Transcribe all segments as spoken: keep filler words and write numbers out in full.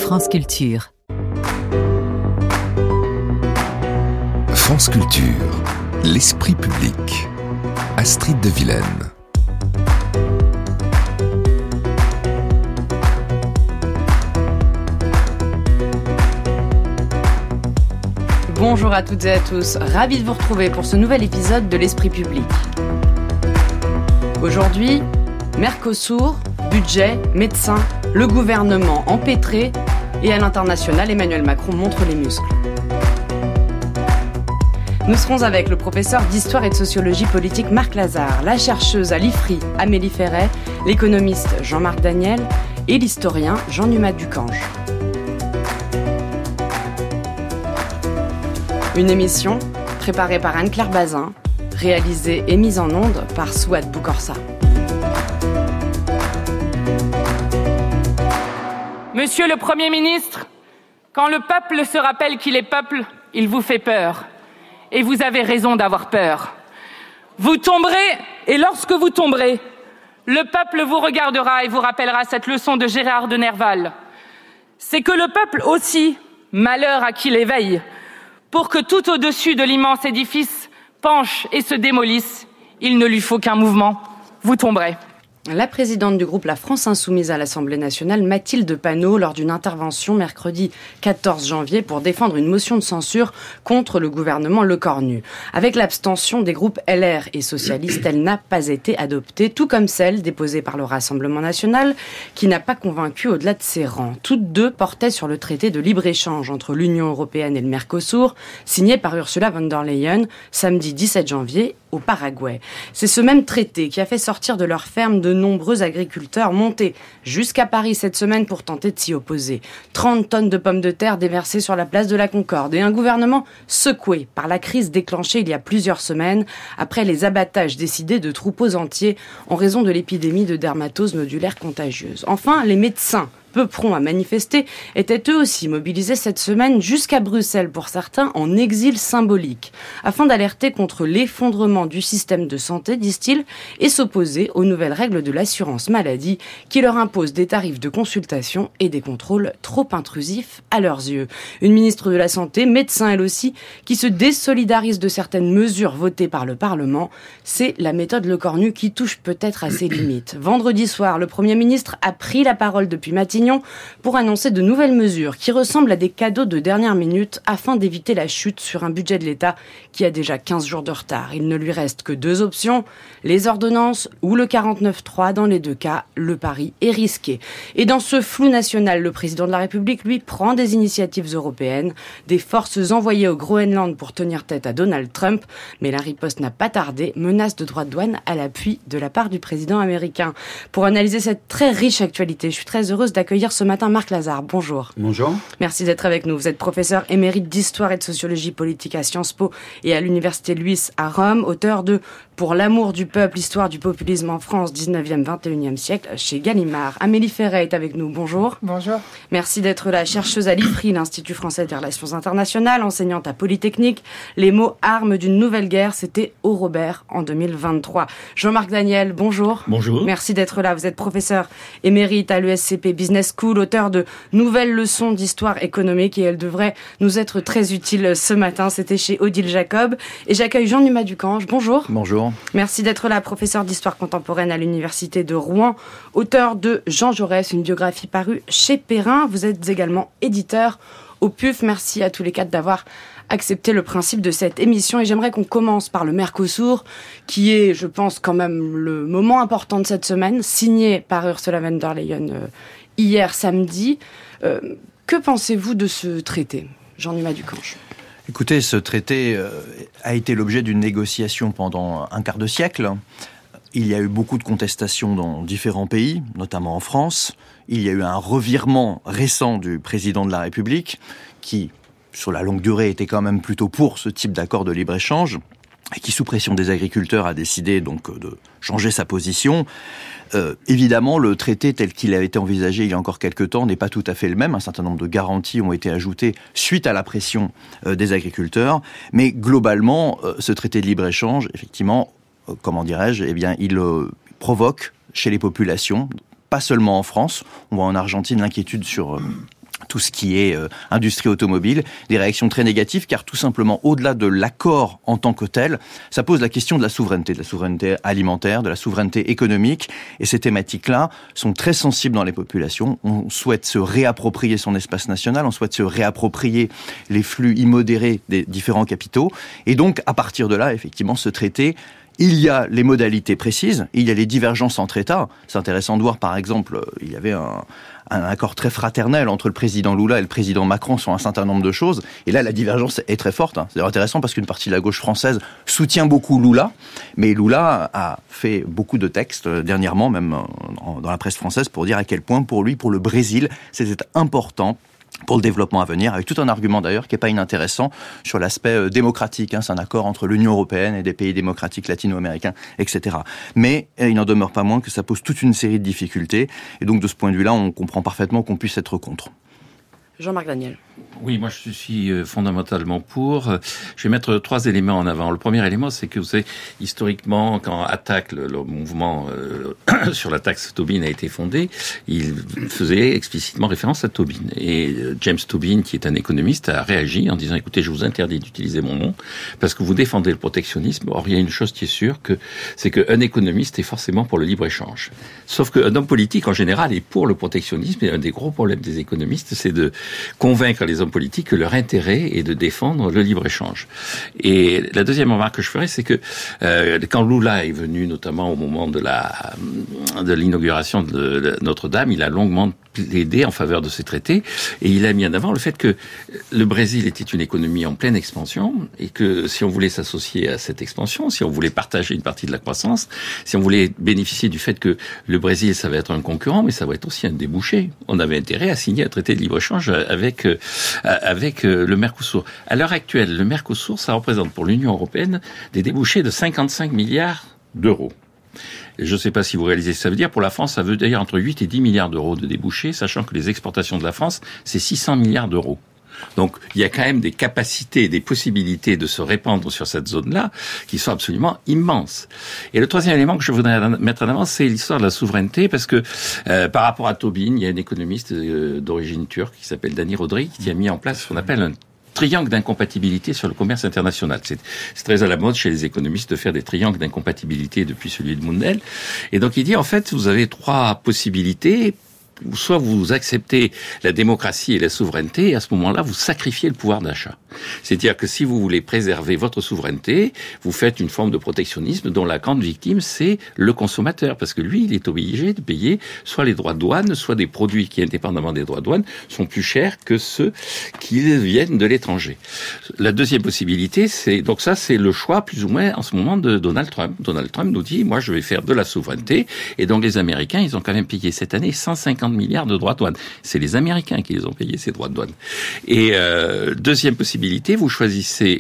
France Culture. France Culture, l'esprit public. Astrid de Vilaine. Bonjour à toutes et à tous, ravi de vous retrouver pour ce nouvel épisode de l'Esprit public. Aujourd'hui, Mercosur, budget, médecins, le gouvernement empêtré et à l'international, Emmanuel Macron montre les muscles. Nous serons avec le professeur d'histoire et de sociologie politique Marc Lazare, la chercheuse à l'I F R I Amélie Ferret, l'économiste Jean-Marc Daniel et l'historien Jean-Numat Ducange. Une émission préparée par Anne-Claire Bazin, réalisée et mise en onde par Souad Boukorsa. Monsieur le Premier ministre, quand le peuple se rappelle qu'il est peuple, il vous fait peur. Et vous avez raison d'avoir peur. Vous tomberez, et lorsque vous tomberez, le peuple vous regardera et vous rappellera cette leçon de Gérard de Nerval. C'est que le peuple aussi, malheur à qui l'éveille, pour que tout au-dessus de l'immense édifice penche et se démolisse, il ne lui faut qu'un mouvement. Vous tomberez. La présidente du groupe La France Insoumise à l'Assemblée nationale, Mathilde Panot, lors d'une intervention mercredi quatorze janvier pour défendre une motion de censure contre le gouvernement Lecornu. Avec l'abstention des groupes L R et socialistes, elle n'a pas été adoptée, tout comme celle déposée par le Rassemblement national, qui n'a pas convaincu au-delà de ses rangs. Toutes deux portaient sur le traité de libre-échange entre l'Union européenne et le Mercosur, signé par Ursula von der Leyen samedi dix-sept janvier au Paraguay. C'est ce même traité qui a fait sortir de leur ferme de nombreux agriculteurs montés jusqu'à Paris cette semaine pour tenter de s'y opposer. trente tonnes de pommes de terre déversées sur la place de la Concorde et un gouvernement secoué par la crise déclenchée il y a plusieurs semaines après les abattages décidés de troupeaux entiers en raison de l'épidémie de dermatose nodulaire contagieuse. Enfin, les médecins, peu prompts à manifester, étaient eux aussi mobilisés cette semaine jusqu'à Bruxelles, pour certains en exil symbolique, afin d'alerter contre l'effondrement du système de santé, disent-ils, et s'opposer aux nouvelles règles de l'assurance maladie qui leur imposent des tarifs de consultation et des contrôles trop intrusifs à leurs yeux. Une ministre de la Santé, médecin elle aussi, qui se désolidarise de certaines mesures votées par le Parlement. C'est la méthode Lecornu qui touche peut-être à ses limites. Vendredi soir, le Premier ministre a pris la parole depuis Matignon pour annoncer de nouvelles mesures qui ressemblent à des cadeaux de dernière minute afin d'éviter la chute sur un budget de l'État qui a déjà quinze jours de retard. Il ne lui reste que deux options, les ordonnances ou le quarante-neuf trois. Dans les deux cas, le pari est risqué. Et dans ce flou national, le président de la République, lui, prend des initiatives européennes, des forces envoyées au Groenland pour tenir tête à Donald Trump, mais la riposte n'a pas tardé, menace de droits de douane à l'appui de la part du président américain. Pour analyser cette très riche actualité, je suis très heureuse d'accueillir ce matin Marc Lazare. Bonjour. Bonjour. Merci d'être avec nous. Vous êtes professeur émérite d'histoire et de sociologie politique à Sciences Po et à l'université Luis à Rome, auteur de Pour l'amour du peuple, histoire du populisme en France, dix-neuvième vingt et unième siècle, chez Gallimard. Amélie Ferret est avec nous. Bonjour. Bonjour. Merci d'être là, chercheuse à l'I F R I, l'Institut français des relations internationales, enseignante à Polytechnique. Les mots armes d'une nouvelle guerre, c'était au Robert en deux mille vingt-trois. Jean-Marc Daniel, bonjour. Bonjour. Merci d'être là. Vous êtes professeur émérite à l'E S C P Business School, auteur de nouvelles leçons d'histoire économique et elles devraient nous être très utiles ce matin. C'était chez Odile Jacob. Et j'accueille Jean-Numat Ducange. Bonjour. Bonjour. Merci d'être là, professeur d'histoire contemporaine à l'université de Rouen, auteur de Jean Jaurès, une biographie parue chez Perrin. Vous êtes également éditeur au P U F. Merci à tous les quatre d'avoir accepté le principe de cette émission et j'aimerais qu'on commence par le Mercosur, qui est, je pense, quand même le moment important de cette semaine, signé par Ursula von der Leyen euh, hier samedi. Euh, que pensez-vous de ce traité, Jean-Numat Ducange ? Écoutez, ce traité euh, a été l'objet d'une négociation pendant un quart de siècle. Il y a eu beaucoup de contestations dans différents pays, notamment en France. Il y a eu un revirement récent du président de la République qui, sur la longue durée, était quand même plutôt pour ce type d'accord de libre-échange et qui, sous pression des agriculteurs, a décidé donc de changer sa position. Euh, évidemment, le traité tel qu'il avait été envisagé il y a encore quelques temps n'est pas tout à fait le même. Un certain nombre de garanties ont été ajoutées suite à la pression euh, des agriculteurs. Mais globalement, euh, ce traité de libre-échange, effectivement, euh, comment dirais-je, eh bien, il euh, provoque chez les populations, pas seulement en France, on voit en Argentine l'inquiétude sur... Euh, tout ce qui est euh, industrie automobile, des réactions très négatives, car tout simplement, au-delà de l'accord en tant que tel, ça pose la question de la souveraineté, de la souveraineté alimentaire, de la souveraineté économique, et ces thématiques-là sont très sensibles dans les populations. On souhaite se réapproprier son espace national, on souhaite se réapproprier les flux immodérés des différents capitaux, et donc, à partir de là, effectivement, ce traité, il y a les modalités précises, il y a les divergences entre États. C'est intéressant de voir, par exemple, il y avait un, un accord très fraternel entre le président Lula et le président Macron sur un certain nombre de choses. Et là, la divergence est très forte. C'est intéressant parce qu'une partie de la gauche française soutient beaucoup Lula, mais Lula a fait beaucoup de textes dernièrement, même dans la presse française, pour dire à quel point, pour lui, pour le Brésil, c'était important pour le développement à venir, avec tout un argument d'ailleurs qui n'est pas inintéressant sur l'aspect démocratique. Hein, c'est un accord entre l'Union européenne et des pays démocratiques latino-américains, et cetera. Mais il n'en demeure pas moins que ça pose toute une série de difficultés. Et donc de ce point de vue-là, on comprend parfaitement qu'on puisse être contre. Jean-Marc Daniel. Oui, moi je suis fondamentalement pour. Je vais mettre trois éléments en avant. Le premier élément, c'est que vous savez, historiquement, quand Attac, le, le mouvement euh, sur la taxe Tobin a été fondé, il faisait explicitement référence à Tobin. Et James Tobin, qui est un économiste, a réagi en disant, écoutez, je vous interdis d'utiliser mon nom parce que vous défendez le protectionnisme. Or, il y a une chose qui est sûre, que c'est qu'un économiste est forcément pour le libre-échange. Sauf qu'un homme politique, en général, est pour le protectionnisme. Et un des gros problèmes des économistes, c'est de convaincre les hommes politiques que leur intérêt est de défendre le libre-échange. Et la deuxième remarque que je ferai, c'est que euh, quand Lula est venu, notamment au moment de la de l'inauguration de Notre-Dame, il a longuement plaidé en faveur de ces traités et il a mis en avant le fait que le Brésil était une économie en pleine expansion et que si on voulait s'associer à cette expansion, si on voulait partager une partie de la croissance, si on voulait bénéficier du fait que le Brésil, ça va être un concurrent, mais ça va être aussi un débouché, on avait intérêt à signer un traité de libre-échange avec avec le Mercosur. À l'heure actuelle, le Mercosur, ça représente pour l'Union européenne des débouchés de cinquante-cinq milliards d'euros. Je ne sais pas si vous réalisez ce que ça veut dire. Pour la France, ça veut dire entre huit et dix milliards d'euros de débouchés, sachant que les exportations de la France, c'est six cents milliards d'euros. Donc, il y a quand même des capacités, des possibilités de se répandre sur cette zone-là qui sont absolument immenses. Et le troisième élément que je voudrais mettre en avant, c'est l'histoire de la souveraineté, parce que euh, par rapport à Tobin, il y a un économiste euh, d'origine turque qui s'appelle Dani Rodrik qui a mis en place ce qu'on appelle un triangle d'incompatibilité sur le commerce international. C'est, c'est très à la mode chez les économistes de faire des triangles d'incompatibilité depuis celui de Mundell. Et donc il dit, en fait, vous avez trois possibilités. Soit vous acceptez la démocratie et la souveraineté, et à ce moment-là, vous sacrifiez le pouvoir d'achat. C'est-à-dire que si vous voulez préserver votre souveraineté, vous faites une forme de protectionnisme dont la grande victime, c'est le consommateur. Parce que lui, il est obligé de payer soit les droits de douane, soit des produits qui, indépendamment des droits de douane, sont plus chers que ceux qui viennent de l'étranger. La deuxième possibilité, c'est, donc ça, c'est le choix plus ou moins en ce moment de Donald Trump. Donald Trump nous dit, moi, je vais faire de la souveraineté. Et donc les Américains, ils ont quand même payé cette année cent cinquante milliards de droits de douane. C'est les Américains qui les ont payés, ces droits de douane. Et euh, deuxième possibilité, vous choisissez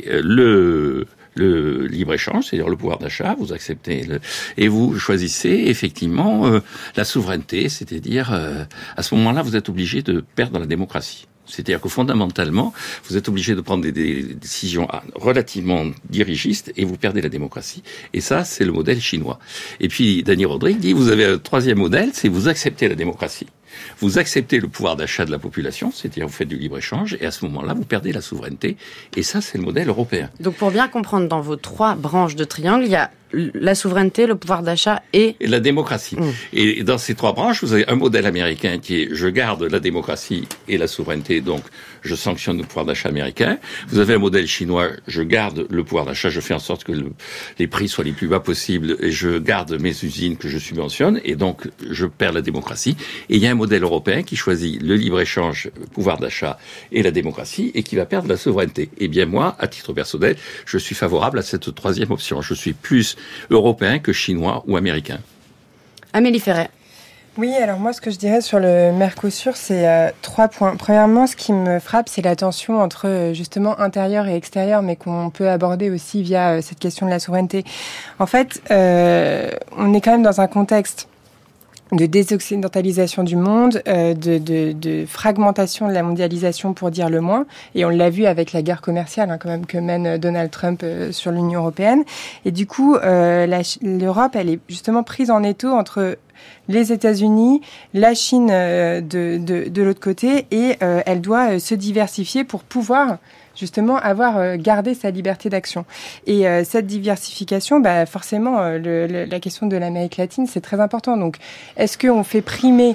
le le libre-échange, c'est-à-dire le pouvoir d'achat, vous acceptez le, et vous choisissez effectivement euh, la souveraineté, c'est-à-dire euh, à ce moment-là, vous êtes obligé de perdre la démocratie. C'est-à-dire que fondamentalement, vous êtes obligé de prendre des, des décisions relativement dirigistes et vous perdez la démocratie. Et ça, c'est le modèle chinois. Et puis, Dani Rodrik dit, vous avez un troisième modèle, c'est vous acceptez la démocratie. Vous acceptez le pouvoir d'achat de la population, c'est-à-dire vous faites du libre-échange, et à ce moment-là, vous perdez la souveraineté. Et ça, c'est le modèle européen. Donc, pour bien comprendre, dans vos trois branches de triangle, il y a la souveraineté, le pouvoir d'achat et... et la démocratie. Mmh. Et dans ces trois branches, vous avez un modèle américain qui est « je garde la démocratie et la souveraineté, donc je sanctionne le pouvoir d'achat américain ». Vous avez un modèle chinois « je garde le pouvoir d'achat, je fais en sorte que le, les prix soient les plus bas possibles et je garde mes usines que je subventionne et donc je perds la démocratie ». Et il y a un modèle européen qui choisit le libre-échange, le pouvoir d'achat et la démocratie et qui va perdre la souveraineté. Eh bien moi, à titre personnel, je suis favorable à cette troisième option. Je suis plus européen que chinois ou américain. Amélie Ferret. Oui, alors moi, ce que je dirais sur le Mercosur, c'est euh, trois points. Premièrement, ce qui me frappe, c'est la tension entre euh, justement intérieur et extérieur, mais qu'on peut aborder aussi via euh, cette question de la souveraineté. En fait, euh, on est quand même dans un contexte de désoccidentalisation du monde, euh, de, de, de fragmentation de la mondialisation pour dire le moins. Et on l'a vu avec la guerre commerciale hein, quand même que mène Donald Trump euh, sur l'Union européenne. Et du coup, euh, la, l'Europe, elle est justement prise en étau entre les États-Unis, la Chine euh, de, de, de l'autre côté, et euh, elle doit euh, se diversifier pour pouvoir justement avoir euh, gardé sa liberté d'action. Et euh, cette diversification, bah, forcément, euh, le, le, la question de l'Amérique latine, c'est très important. Donc, est-ce qu'on fait primer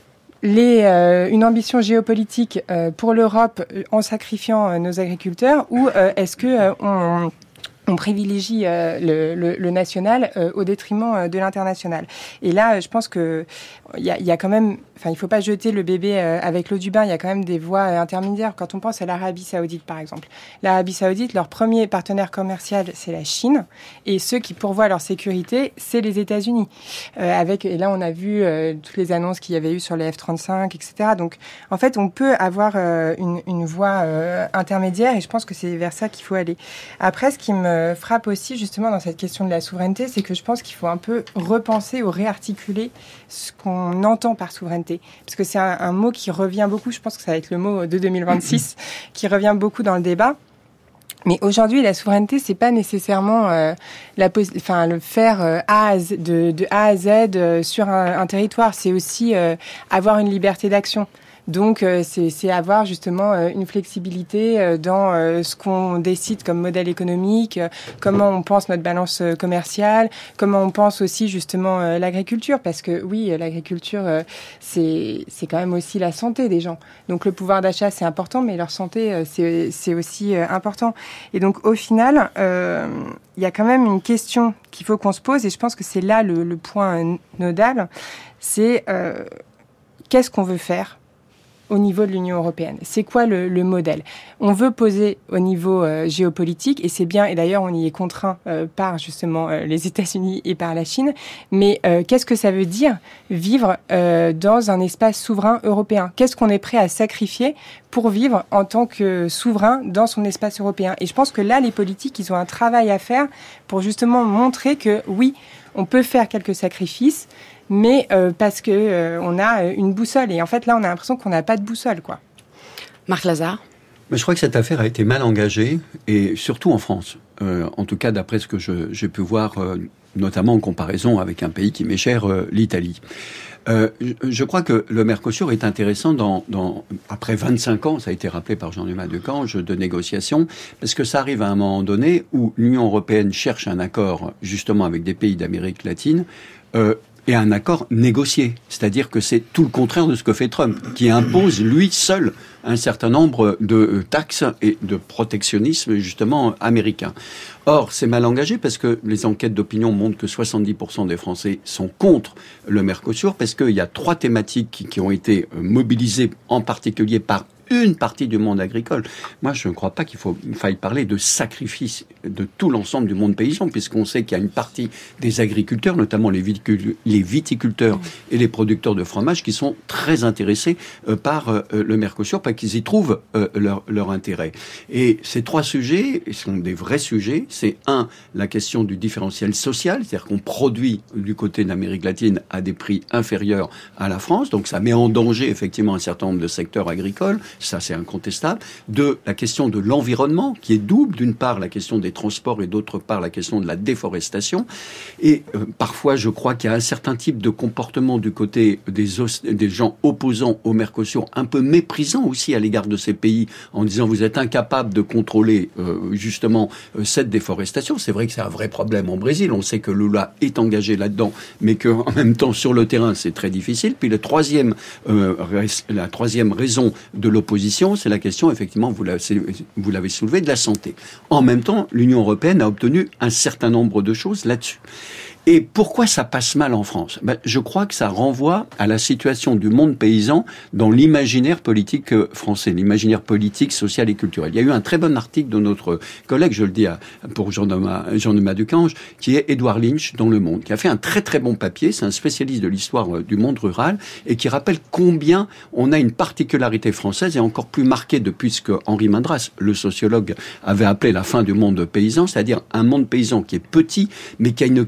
Les, euh, une ambition géopolitique euh, pour l'Europe en sacrifiant euh, nos agriculteurs, ou euh, est-ce que euh, on, on privilégie euh, le, le, le national euh, au détriment euh, de l'international? Et là, je pense que il y a, y a quand même, enfin, il faut pas jeter le bébé euh, avec l'eau du bain. Il y a quand même des voies euh, intermédiaires. Quand on pense à l'Arabie Saoudite, par exemple, l'Arabie Saoudite, leur premier partenaire commercial, c'est la Chine, et ceux qui pourvoient leur sécurité, c'est les États-Unis. Euh, avec, et là, on a vu euh, toutes les annonces qu'il y avait eu sur les F trente-cinq, et cetera. Donc, en fait, on peut avoir euh, une, une voie euh, intermédiaire, et je pense que c'est vers ça qu'il faut aller. Après, ce qui me frappe aussi, justement, dans cette question de la souveraineté, c'est que je pense qu'il faut un peu repenser ou réarticuler ce qu'on on entend par souveraineté, parce que c'est un, un mot qui revient beaucoup, je pense que ça va être le mot de deux mille vingt-six, qui revient beaucoup dans le débat. Mais aujourd'hui, la souveraineté, c'est pas nécessairement euh, la, enfin, le faire euh, A à Z, de, de A à Z euh, sur un, un territoire, c'est aussi euh, avoir une liberté d'action. Donc, euh, c'est, c'est avoir justement euh, une flexibilité euh, dans euh, ce qu'on décide comme modèle économique, euh, comment on pense notre balance euh, commerciale, comment on pense aussi justement euh, l'agriculture, parce que oui, l'agriculture, euh, c'est, c'est quand même aussi la santé des gens. Donc, le pouvoir d'achat, c'est important, mais leur santé, euh, c'est, c'est aussi euh, important. Et donc, au final, euh, il y a quand même une question qu'il faut qu'on se pose, et je pense que c'est là le, le point nodal, c'est euh, qu'est-ce qu'on veut faire au niveau de l'Union européenne? C'est quoi le, le modèle? On veut poser au niveau euh, géopolitique, et c'est bien, et d'ailleurs on y est contraint euh, par justement euh, les États-Unis et par la Chine, mais euh, qu'est-ce que ça veut dire vivre euh, dans un espace souverain européen? Qu'est-ce qu'on est prêt à sacrifier pour vivre en tant que souverain dans son espace européen? Et je pense que là, les politiques, ils ont un travail à faire pour justement montrer que oui, on peut faire quelques sacrifices, mais euh, parce que euh, on a une boussole. Et en fait, là, on a l'impression qu'on n'a pas de boussole, quoi. Marc Lazare. Mais je crois que cette affaire a été mal engagée, et surtout en France. Euh, en tout cas, d'après ce que je, j'ai pu voir, euh, notamment en comparaison avec un pays qui m'est cher, euh, l'Italie. Euh, je crois que le Mercosur est intéressant dans, dans, après vingt-cinq ans, ça a été rappelé par Jean-Dumas Decange, de négociations, parce que ça arrive à un moment donné où l'Union européenne cherche un accord justement avec des pays d'Amérique latine, euh, et un accord négocié. C'est-à-dire que c'est tout le contraire de ce que fait Trump, qui impose lui seul un certain nombre de taxes et de protectionnisme justement américain. Or, c'est mal engagé parce que les enquêtes d'opinion montrent que soixante-dix pour cent des Français sont contre le Mercosur, parce qu'il y a trois thématiques qui, qui ont été mobilisées en particulier par une partie du monde agricole. Moi, je ne crois pas qu'il faut, il faille parler de sacrifice de tout l'ensemble du monde paysan, puisqu'on sait qu'il y a une partie des agriculteurs, notamment les viticulteurs, les viticulteurs et les producteurs de fromage, qui sont très intéressés euh, par euh, le Mercosur, parce qu'ils y trouvent euh, leur, leur intérêt. Et ces trois sujets sont des vrais sujets. C'est un, la question du différentiel social, c'est-à-dire qu'on produit du côté de l'Amérique latine à des prix inférieurs à la France, donc ça met en danger effectivement un certain nombre de secteurs agricoles. Ça, c'est incontestable. Deux, la question de l'environnement, qui est double. D'une part, la question des transports et d'autre part, la question de la déforestation. Et euh, parfois, je crois qu'il y a un certain type de comportement du côté des, os- des gens opposants au Mercosur, un peu méprisant aussi à l'égard de ces pays, en disant vous êtes incapables de contrôler euh, justement euh, cette déforestation. C'est vrai que c'est un vrai problème en Brésil. On sait que Lula est engagé là-dedans, mais qu'en même temps, sur le terrain, c'est très difficile. Puis le troisième, euh, la troisième raison de l'opposition, Position, c'est la question, effectivement, vous l'avez, vous l'avez soulevé, de la santé. En même temps, l'Union européenne a obtenu un certain nombre de choses là-dessus. Et pourquoi ça passe mal en France? Ben, je crois que ça renvoie à la situation du monde paysan dans l'imaginaire politique français, l'imaginaire politique, social et culturel. Il y a eu un très bon article de notre collègue, je le dis à, pour Jean-Dumas, Jean-Dumas Decange, qui est Édouard Lynch dans Le Monde, qui a fait un très très bon papier, c'est un spécialiste de l'histoire du monde rural, et qui rappelle combien on a une particularité française, et encore plus marquée depuis ce que Henri Mandras, le sociologue, avait appelé la fin du monde paysan, c'est-à-dire un monde paysan qui est petit, mais qui a une capacité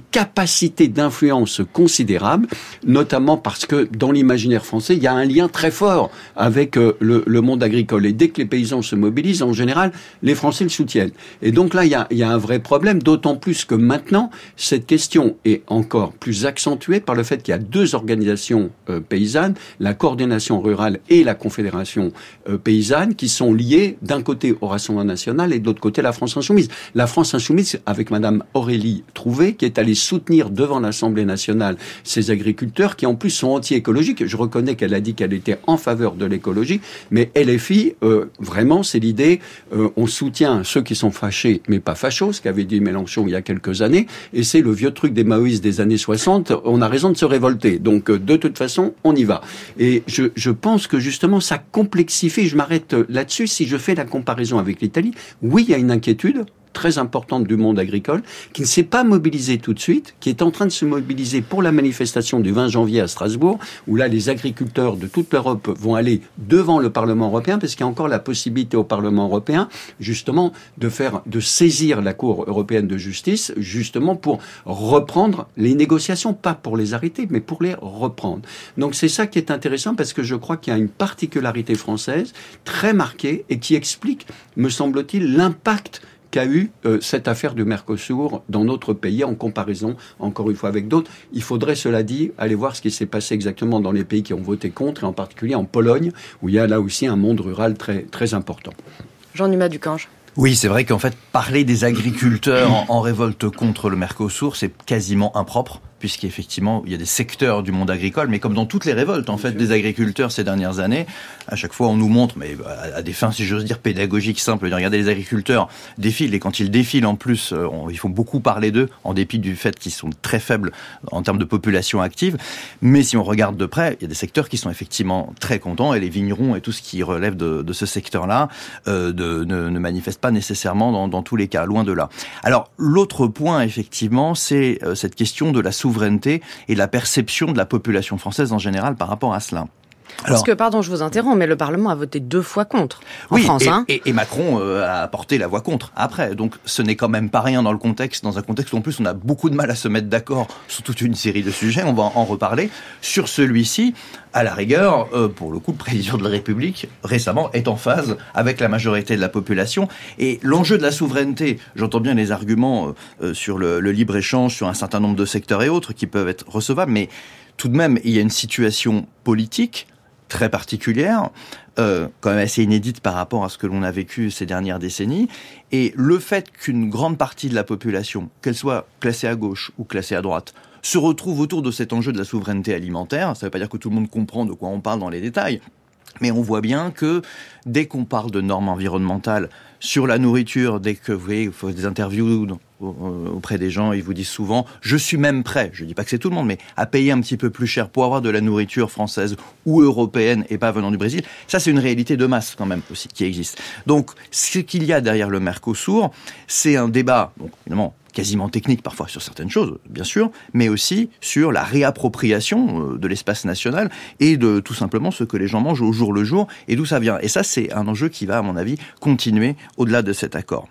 capacité d'influence considérable, notamment parce que dans l'imaginaire français, il y a un lien très fort avec euh, le, le monde agricole. Et dès que les paysans se mobilisent, en général, les Français le soutiennent. Et donc là, il y a, il y a un vrai problème, d'autant plus que maintenant, cette question est encore plus accentuée par le fait qu'il y a deux organisations euh, paysannes, la coordination rurale et la confédération euh, paysanne, qui sont liées d'un côté au Rassemblement national et de l'autre côté la France insoumise. La France insoumise, avec Madame Aurélie Trouvé, qui est allée soutenir devant l'Assemblée nationale ces agriculteurs qui en plus sont anti-écologiques. Je reconnais qu'elle a dit qu'elle était en faveur de l'écologie, mais L F I, euh, vraiment, c'est l'idée, euh, on soutient ceux qui sont fâchés, mais pas fachos, ce qu'avait dit Mélenchon il y a quelques années, et c'est le vieux truc des Maoïstes des années soixante, on a raison de se révolter. Donc, euh, de toute façon, on y va. Et je, je pense que justement, ça complexifie, je m'arrête là-dessus, si je fais la comparaison avec l'Italie, oui, il y a une inquiétude très importante du monde agricole, qui ne s'est pas mobilisée tout de suite, qui est en train de se mobiliser pour la manifestation du vingt janvier à Strasbourg, où là, les agriculteurs de toute l'Europe vont aller devant le Parlement européen, parce qu'il y a encore la possibilité au Parlement européen, justement, de faire, de saisir la Cour européenne de justice, justement pour reprendre les négociations, pas pour les arrêter, mais pour les reprendre. Donc c'est ça qui est intéressant, parce que je crois qu'il y a une particularité française très marquée, et qui explique, me semble-t-il, l'impact qu'a eu euh, cette affaire du Mercosur dans notre pays en comparaison, encore une fois, avec d'autres. Il faudrait, cela dit, aller voir ce qui s'est passé exactement dans les pays qui ont voté contre, et en particulier en Pologne, où il y a là aussi un monde rural très, très important. Jean-Numa Ducange. Oui, c'est vrai qu'en fait, parler des agriculteurs en, en révolte contre le Mercosur, c'est quasiment impropre, puisqu'effectivement, il y a des secteurs du monde agricole, mais comme dans toutes les révoltes, en fait, des agriculteurs ces dernières années, à chaque fois, on nous montre, mais à des fins, si j'ose dire, pédagogiques simples, de regarder les agriculteurs défilent, et quand ils défilent, en plus, on, il faut beaucoup parler d'eux, en dépit du fait qu'ils sont très faibles en termes de population active. Mais si on regarde de près, il y a des secteurs qui sont effectivement très contents, et les vignerons et tout ce qui relève de, de ce secteur-là euh, de, ne, ne manifestent pas nécessairement dans, dans tous les cas, loin de là. Alors, l'autre point, effectivement, c'est euh, cette question de la souveraineté souveraineté et de la perception de la population française en général par rapport à cela. Alors, Parce que, pardon, je vous interromps, mais le Parlement a voté deux fois contre en oui, France. Et, hein. et, et Macron euh, a porté la voix contre après. Donc, ce n'est quand même pas rien dans le contexte, dans un contexte où en plus on a beaucoup de mal à se mettre d'accord sur toute une série de sujets. On va en reparler. Sur celui-ci, à la rigueur, euh, pour le coup, le président de la République, récemment, est en phase avec la majorité de la population. Et l'enjeu de la souveraineté, j'entends bien les arguments euh, sur le, le libre-échange, sur un certain nombre de secteurs et autres qui peuvent être recevables, mais tout de même, il y a une situation politique très particulière, euh, quand même assez inédite par rapport à ce que l'on a vécu ces dernières décennies. Et le fait qu'une grande partie de la population, qu'elle soit classée à gauche ou classée à droite, se retrouve autour de cet enjeu de la souveraineté alimentaire, ça ne veut pas dire que tout le monde comprend de quoi on parle dans les détails, mais on voit bien que dès qu'on parle de normes environnementales sur la nourriture, dès que vous voyez, vous faites des interviews auprès des gens, ils vous disent souvent « je suis même prêt », je ne dis pas que c'est tout le monde, mais à payer un petit peu plus cher pour avoir de la nourriture française ou européenne et pas venant du Brésil. Ça, c'est une réalité de masse quand même aussi qui existe. Donc, ce qu'il y a derrière le Mercosur, c'est un débat, donc évidemment, quasiment technique parfois sur certaines choses, bien sûr, mais aussi sur la réappropriation de l'espace national et de tout simplement ce que les gens mangent au jour le jour et d'où ça vient. Et ça, c'est un enjeu qui va, à mon avis, continuer au-delà de cet accord.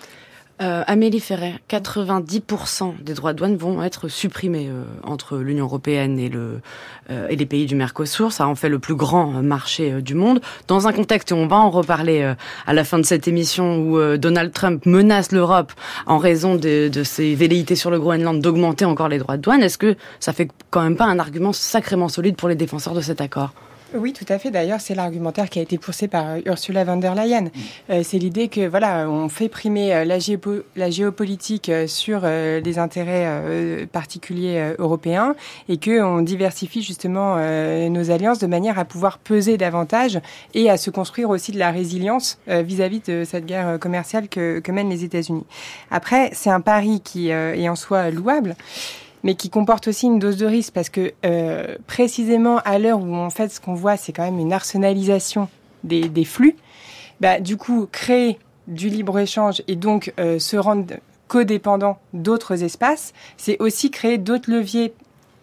Euh, Amélie Ferret, quatre-vingt-dix pour cent des droits de douane vont être supprimés euh, entre l'Union européenne et, le, euh, et les pays du Mercosur. Ça en fait le plus grand marché euh, du monde. Dans un contexte, et on va en reparler euh, à la fin de cette émission, où euh, Donald Trump menace l'Europe en raison de, de ses velléités sur le Groenland d'augmenter encore les droits de douane, est-ce que ça fait quand même pas un argument sacrément solide pour les défenseurs de cet accord ? Oui, tout à fait. D'ailleurs, c'est l'argumentaire qui a été poussé par Ursula von der Leyen. Euh, c'est l'idée que, voilà, on fait primer la, géopo- la géopolitique sur euh, les intérêts euh, particuliers euh, européens et qu'on diversifie justement euh, nos alliances de manière à pouvoir peser davantage et à se construire aussi de la résilience euh, vis-à-vis de cette guerre commerciale que, que mènent les États-Unis. Après, c'est un pari qui euh, est en soi louable, mais qui comporte aussi une dose de risque, parce que euh, précisément à l'heure où en fait ce qu'on voit, c'est quand même une arsenalisation des, des flux, bah, du coup créer du libre-échange et donc euh, se rendre codépendant d'autres espaces, c'est aussi créer d'autres leviers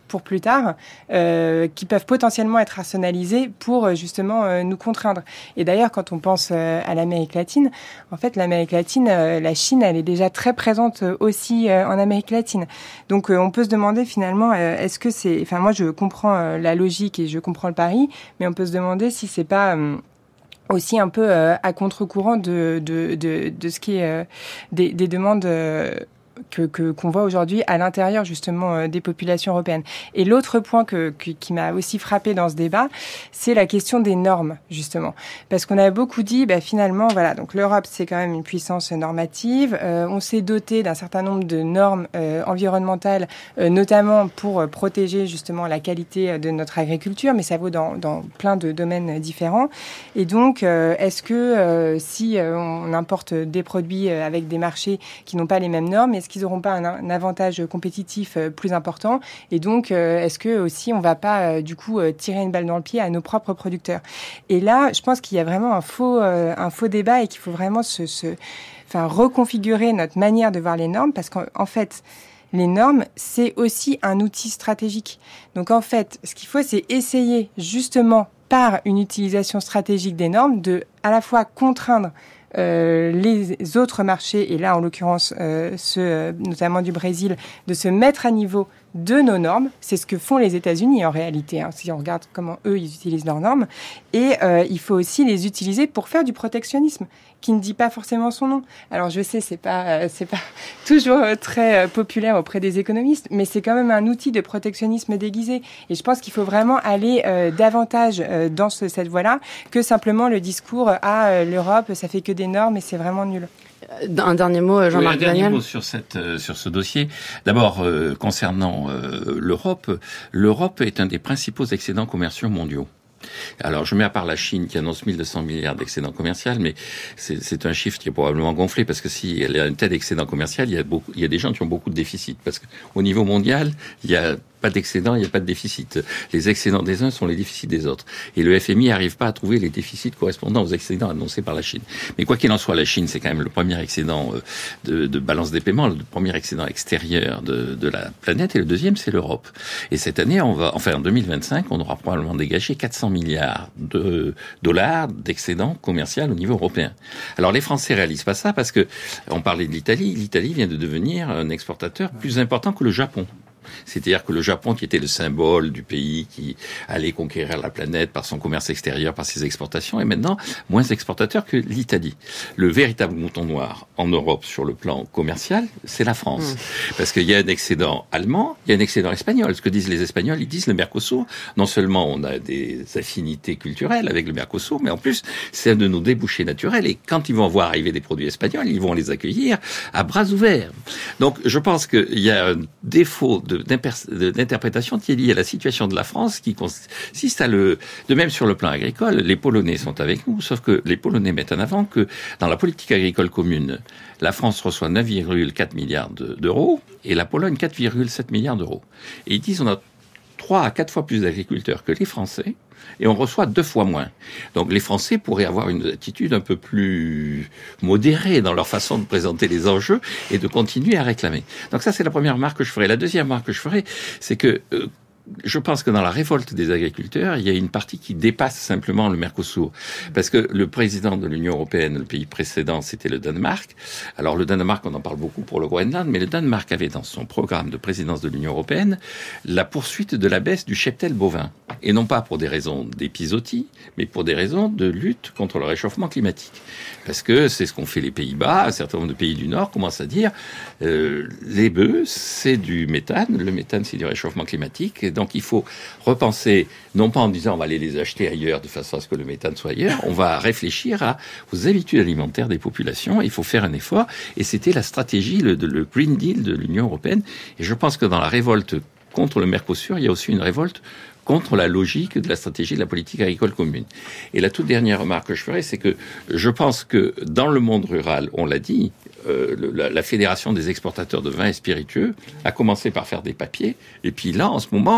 pour plus tard, euh, qui peuvent potentiellement être arsenalisés pour euh, justement euh, nous contraindre. Et d'ailleurs, quand on pense euh, à l'Amérique latine, en fait, l'Amérique latine, euh, la Chine, elle est déjà très présente euh, aussi euh, en Amérique latine. Donc, euh, on peut se demander finalement, euh, est-ce que c'est... Enfin, moi, je comprends euh, la logique et je comprends le pari, mais on peut se demander si c'est pas... Euh, aussi un peu euh, à contre-courant de, de, de, de ce qui est euh, des, des demandes... Euh, Que, que, qu'on voit aujourd'hui à l'intérieur justement euh, des populations européennes. Et l'autre point que, que, qui m'a aussi frappé dans ce débat, c'est la question des normes justement, parce qu'on a beaucoup dit, bah, finalement, voilà, donc l'Europe c'est quand même une puissance normative. Euh, on s'est doté d'un certain nombre de normes euh, environnementales, euh, notamment pour euh, protéger justement la qualité de notre agriculture, mais ça vaut dans, dans plein de domaines différents. Et donc, euh, est-ce que euh, si euh, on importe des produits euh, avec des marchés qui n'ont pas les mêmes normes, est-ce qu'ils n'auront pas un, un avantage compétitif euh, plus important? Et donc, euh, est-ce que aussi on ne va pas euh, du coup euh, tirer une balle dans le pied à nos propres producteurs? Et là, je pense qu'il y a vraiment un faux, euh, un faux débat et qu'il faut vraiment se, se, enfin, reconfigurer notre manière de voir les normes, parce qu'en en fait, les normes, c'est aussi un outil stratégique. Donc en fait, ce qu'il faut, c'est essayer justement par une utilisation stratégique des normes de à la fois contraindre Euh, les autres marchés, et là en l'occurrence euh, ceux euh, notamment du Brésil, de se mettre à niveau de nos normes. C'est ce que font les États-Unis en réalité, hein, si on regarde comment eux ils utilisent leurs normes. Et euh, il faut aussi les utiliser pour faire du protectionnisme, qui ne dit pas forcément son nom. Alors je sais, c'est pas euh, c'est pas toujours euh, très euh, populaire auprès des économistes, mais c'est quand même un outil de protectionnisme déguisé. Et je pense qu'il faut vraiment aller euh, davantage euh, dans ce, cette voie-là que simplement le discours à ah, euh, l'Europe, ça fait que des normes et c'est vraiment nul. Un dernier mot, Jean-Marc oui, un dernier Daniel. mot sur cette euh, sur ce dossier. D'abord, euh, concernant euh, l'Europe, l'Europe est un des principaux excédents commerciaux mondiaux. Alors, je mets à part la Chine qui annonce mille deux cents milliards d'excédent commercial, mais c'est, c'est un chiffre qui est probablement gonflé parce que si elle a un tel excédent commercial, il y a beaucoup, il y a des gens qui ont beaucoup de déficits parce qu'au niveau mondial, il y a pas d'excédent, il n'y a pas de déficit. Les excédents des uns sont les déficits des autres. Et le F M I n'arrive pas à trouver les déficits correspondant aux excédents annoncés par la Chine. Mais quoi qu'il en soit, la Chine, c'est quand même le premier excédent de, de balance des paiements, le premier excédent extérieur de, de la planète, et le deuxième, c'est l'Europe. Et cette année, on va, enfin en deux mille vingt-cinq, on aura probablement dégagé quatre cents milliards de dollars d'excédent commercial au niveau européen. Alors les Français réalisent pas ça parce que on parlait de l'Italie. L'Italie vient de devenir un exportateur plus important que le Japon. C'est-à-dire que le Japon, qui était le symbole du pays qui allait conquérir la planète par son commerce extérieur, par ses exportations, est maintenant moins exportateur que l'Italie. Le véritable mouton noir en Europe sur le plan commercial, c'est la France. Mmh. Parce qu'il y a un excédent allemand, il y a un excédent espagnol. Ce que disent les Espagnols, ils disent le Mercosur. Non seulement on a des affinités culturelles avec le Mercosur, mais en plus, c'est un de nos débouchés naturels. Et quand ils vont voir arriver des produits espagnols, ils vont les accueillir à bras ouverts. Donc, je pense qu'il y a un défaut de d'interprétation qui est liée à la situation de la France, qui consiste à le... De même sur le plan agricole, les Polonais sont avec nous, sauf que les Polonais mettent en avant que dans la politique agricole commune, la France reçoit neuf virgule quatre milliards d'euros et la Pologne quatre virgule sept milliards d'euros. Et ils disent on a trois à quatre fois plus d'agriculteurs que les Français, et on reçoit deux fois moins. Donc les Français pourraient avoir une attitude un peu plus modérée dans leur façon de présenter les enjeux et de continuer à réclamer. Donc ça, c'est la première remarque que je ferai. La deuxième remarque que je ferai, c'est que euh, je pense que dans la révolte des agriculteurs, il y a une partie qui dépasse simplement le Mercosur. Parce que le président de l'Union européenne, le pays précédent, c'était le Danemark. Alors le Danemark, on en parle beaucoup pour le Groenland, mais le Danemark avait dans son programme de présidence de l'Union européenne la poursuite de la baisse du cheptel bovin. Et non pas pour des raisons d'épizootie, mais pour des raisons de lutte contre le réchauffement climatique. Parce que c'est ce qu'ont fait les Pays-Bas, un certain nombre de pays du Nord commencent à dire euh, les bœufs, c'est du méthane, le méthane, c'est du réchauffement climatique. Et donc il faut repenser, non pas en disant on va aller les acheter ailleurs de façon à ce que le méthane soit ailleurs, on va réfléchir à, aux habitudes alimentaires des populations, il faut faire un effort, et c'était la stratégie, le, le Green Deal de l'Union européenne, et je pense que dans la révolte contre le Mercosur, il y a aussi une révolte contre la logique de la stratégie de la politique agricole commune. Et la toute dernière remarque que je ferai, c'est que je pense que dans le monde rural, on l'a dit, euh, le, la, la Fédération des exportateurs de vins et spiritueux a commencé par faire des papiers, et puis là, en ce moment,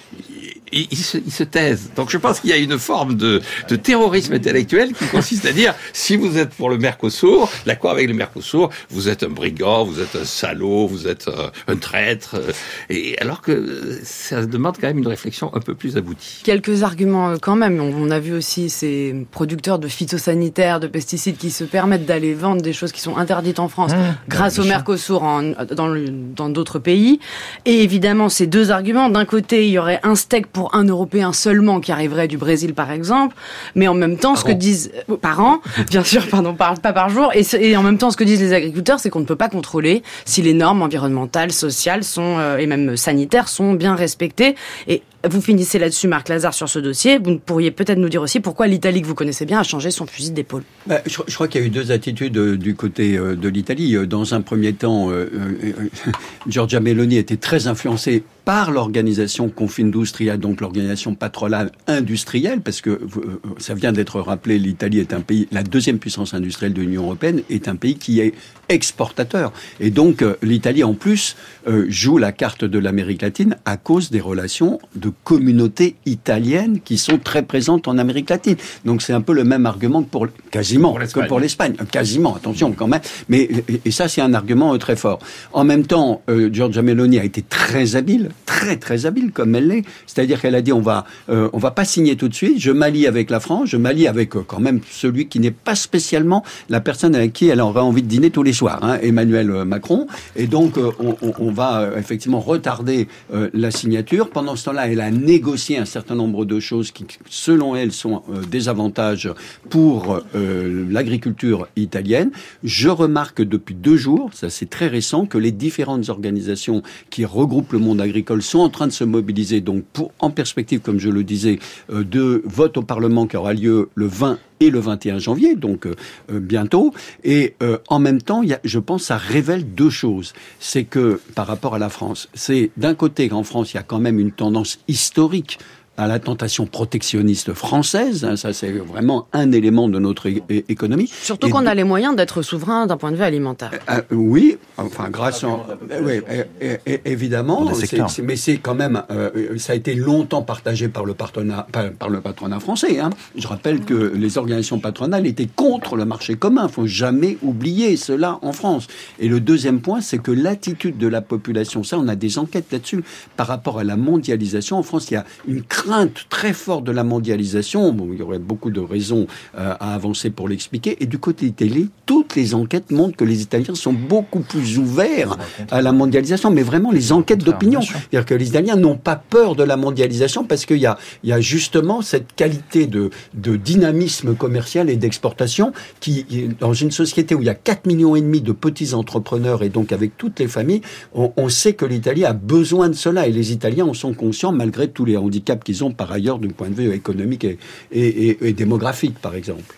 Ils, ils, se, ils se taisent. Donc je pense qu'il y a une forme de, de terrorisme intellectuel qui consiste à dire, si vous êtes pour le Mercosur, l'accord avec le Mercosur, vous êtes un brigand, vous êtes un salaud, vous êtes un, un traître. Et alors que ça demande quand même une réflexion un peu plus aboutie. Quelques arguments quand même. On a vu aussi ces producteurs de phytosanitaires, de pesticides qui se permettent d'aller vendre des choses qui sont interdites en France mmh, grâce au Mercosur en, dans, le, dans d'autres pays. Et évidemment, ces deux arguments. D'un côté, il y aurait un steak pour pour un Européen seulement qui arriverait du Brésil, par exemple, mais en même temps, par ce an. que disent... Euh, par an, bien sûr, pardon, par, pas par jour, et, et en même temps, ce que disent les agriculteurs, c'est qu'on ne peut pas contrôler si les normes environnementales, sociales sont, euh, et même sanitaires sont bien respectées. Et vous finissez là-dessus, Marc Lazare, sur ce dossier. Vous pourriez peut-être nous dire aussi pourquoi l'Italie, que vous connaissez bien, a changé son fusil d'épaule. Bah, je, je crois qu'il y a eu deux attitudes euh, du côté euh, de l'Italie. Dans un premier temps, euh, euh, Giorgia Meloni était très influencée par l'organisation Confindustria, donc l'organisation patronale industrielle, parce que euh, ça vient d'être rappelé, l'Italie est un pays, la deuxième puissance industrielle de l'Union européenne, est un pays qui est exportateur. Et donc euh, l'Italie, en plus, euh, joue la carte de l'Amérique latine à cause des relations de communautés italiennes qui sont très présentes en Amérique latine. Donc c'est un peu le même argument que pour quasiment pour que pour l'Espagne, quasiment, attention quand même. Mais et, et ça c'est un argument euh, très fort. En même temps, euh, Giorgia Meloni a été très habile, très très habile comme elle l'est. C'est-à-dire qu'elle a dit on va euh, on va pas signer tout de suite. Je m'allie avec la France, je m'allie avec euh, quand même celui qui n'est pas spécialement la personne avec qui elle aurait envie de dîner tous les soirs, hein, Emmanuel Macron. Et donc euh, on, on, on va euh, effectivement retarder euh, la signature. Pendant ce temps-là, elle a négocié un certain nombre de choses qui, selon elle, sont euh, des avantages pour euh, l'agriculture italienne. Je remarque depuis deux jours, ça c'est très récent, que les différentes organisations qui regroupent le monde agricole sont en train de se mobiliser, donc pour, en perspective, comme je le disais, euh, de vote au Parlement qui aura lieu le vingt et le vingt et un janvier, donc euh, bientôt. Et euh, en même temps, il y a, je pense, ça révèle deux choses. C'est que, par rapport à la France, c'est d'un côté qu'en France, il y a quand même une tendance historique à la tentation protectionniste française. Hein, ça, c'est vraiment un élément de notre é- é- économie. Surtout et qu'on de... a les moyens d'être souverain d'un point de vue alimentaire. Euh, euh, oui, enfin, grâce à... Euh, oui, euh, euh, évidemment, c'est, c'est, mais c'est quand même... Euh, ça a été longtemps partagé par le patronat, par, par le patronat français. Hein. Je rappelle que les organisations patronales étaient contre le marché commun. Il ne faut jamais oublier cela en France. Et le deuxième point, c'est que l'attitude de la population, ça, on a des enquêtes là-dessus, par rapport à la mondialisation. En France, il y a une crainte très forte de la mondialisation. Bon, il y aurait beaucoup de raisons euh, à avancer pour l'expliquer. Et du côté italien, toutes les enquêtes montrent que les Italiens sont beaucoup plus ouverts à la mondialisation. Mais vraiment, les enquêtes d'opinion. C'est-à-dire que les Italiens n'ont pas peur de la mondialisation parce qu'il y a, il y a justement cette qualité de, de dynamisme commercial et d'exportation qui, dans une société où il y a quatre millions et demi de petits entrepreneurs et donc avec toutes les familles, on, on sait que l'Italie a besoin de cela. Et les Italiens en sont conscients malgré tous les handicaps qu'ils ont par ailleurs d'un point de vue économique et, et, et, et démographique, par exemple.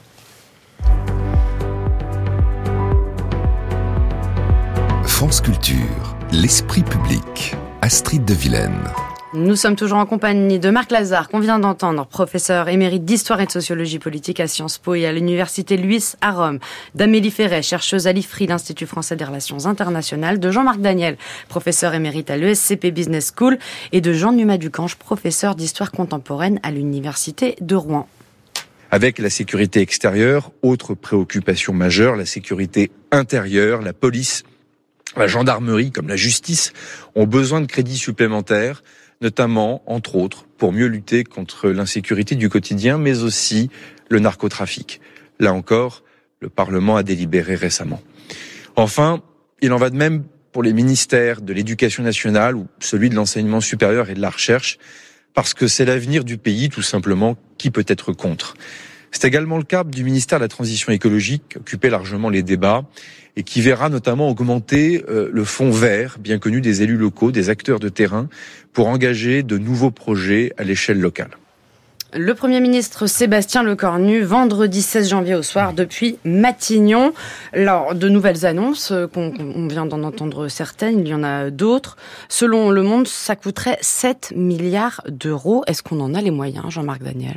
France Culture, l'esprit public. Astrid de Vilaine. Nous sommes toujours en compagnie de Marc Lazare, qu'on vient d'entendre, professeur émérite d'histoire et de sociologie politique à Sciences Po et à l'université Luis à Rome, d'Amélie Ferret, chercheuse à l'I F R I, l'Institut français des relations internationales, de Jean-Marc Daniel, professeur émérite à l'E S C P Business School, et de Jean Numa Ducange, professeur d'histoire contemporaine à l'université de Rouen. Avec la sécurité extérieure, autre préoccupation majeure, la sécurité intérieure, la police, la gendarmerie comme la justice ont besoin de crédits supplémentaires, notamment, entre autres, pour mieux lutter contre l'insécurité du quotidien, mais aussi le narcotrafic. Là encore, le Parlement a délibéré récemment. Enfin, il en va de même pour les ministères de l'Éducation nationale ou celui de l'enseignement supérieur et de la recherche, parce que c'est l'avenir du pays, tout simplement, qui peut être contre. C'est également le cas du ministère de la Transition écologique, qui occupait largement les débats, et qui verra notamment augmenter euh, le fonds vert, bien connu des élus locaux, des acteurs de terrain, pour engager de nouveaux projets à l'échelle locale. Le Premier ministre Sébastien Lecornu, vendredi seize janvier au soir, depuis Matignon. Alors, de nouvelles annonces, qu'on, on vient d'en entendre certaines, il y en a d'autres. Selon Le Monde, ça coûterait sept milliards d'euros. Est-ce qu'on en a les moyens, Jean-Marc Daniel ?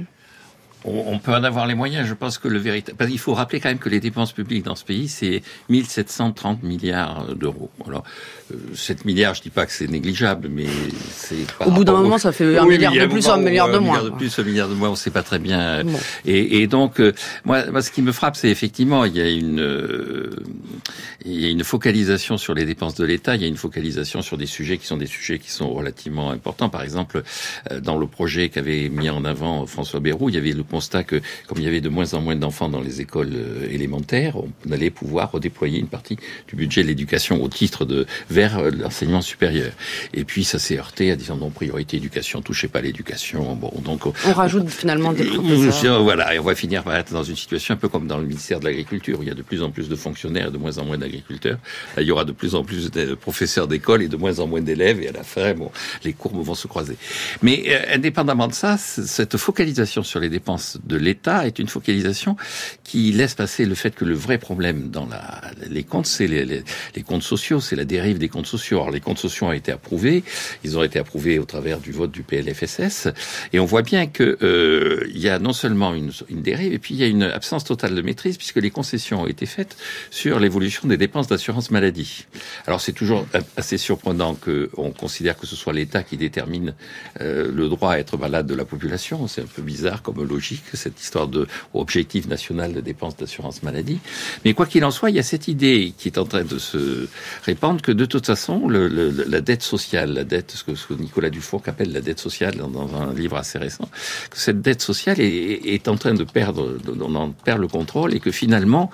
On peut en avoir les moyens. Je pense que le véritable... Parce qu'il faut rappeler quand même que les dépenses publiques dans ce pays, c'est mille sept cent trente milliards d'euros. Alors, sept milliards, je dis pas que c'est négligeable, mais c'est... Au bout d'un moment, ça fait un oui, milliard de plus, un milliard de moins. Un milliard de plus, un milliard de moins, on ne sait pas très bien. Bon. Et, et donc, euh, moi, moi, ce qui me frappe, c'est effectivement, il y a une, euh, il y a une focalisation sur les dépenses de l'État, il y a une focalisation sur des sujets qui sont des sujets qui sont relativement importants. Par exemple, euh, dans le projet qu'avait mis en avant François Bayrou, il y avait le constat que, comme il y avait de moins en moins d'enfants dans les écoles euh, élémentaires, on allait pouvoir redéployer une partie du budget de l'éducation au titre de vers euh, l'enseignement supérieur. Et puis ça s'est heurté à disant non, priorité éducation, touchez pas l'éducation. Bon, donc on rajoute finalement des professeurs. Voilà, et on va finir par être dans une situation un peu comme dans le ministère de l'Agriculture, où il y a de plus en plus de fonctionnaires et de moins en moins d'agriculteurs. Là, il y aura de plus en plus de professeurs d'école et de moins en moins d'élèves, et à la fin, bon, les courbes vont se croiser. Mais euh, indépendamment de ça, cette focalisation sur les dépenses de l'État est une focalisation qui laisse passer le fait que le vrai problème dans la, les comptes, c'est les, les, les comptes sociaux, c'est la dérive des comptes sociaux. Alors les comptes sociaux ont été approuvés, ils ont été approuvés au travers du vote du P L F S S, et on voit bien que euh, il y a non seulement une, une dérive, et puis il y a une absence totale de maîtrise, puisque les concessions ont été faites sur l'évolution des dépenses d'assurance maladie. Alors c'est toujours assez surprenant qu'on considère que ce soit l'État qui détermine euh, le droit à être malade de la population. C'est un peu bizarre comme logique, cette histoire de objectif national de dépenses d'assurance maladie. Mais quoi qu'il en soit, il y a cette idée qui est en train de se répandre que de toute façon, le, le, la dette sociale, la dette, ce que, ce que Nicolas Dufourcq appelle la dette sociale dans, dans un livre assez récent, que cette dette sociale est, est en train de perdre, on en perd le contrôle, et que finalement,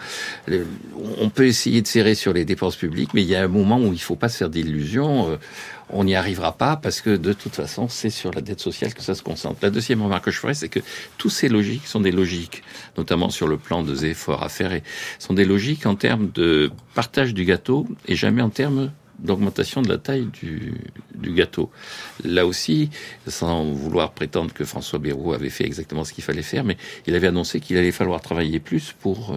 on peut essayer de serrer sur les dépenses publiques, mais il y a un moment où il ne faut pas se faire d'illusions. On n'y arrivera pas parce que de toute façon, c'est sur la dette sociale que ça se concentre. La deuxième remarque que je ferai, c'est que toutes ces logiques sont des logiques, notamment sur le plan des efforts à faire, et sont des logiques en termes de partage du gâteau et jamais en termes d'augmentation de la taille du, du gâteau. Là aussi, sans vouloir prétendre que François Bayrou avait fait exactement ce qu'il fallait faire, mais il avait annoncé qu'il allait falloir travailler plus pour... Euh,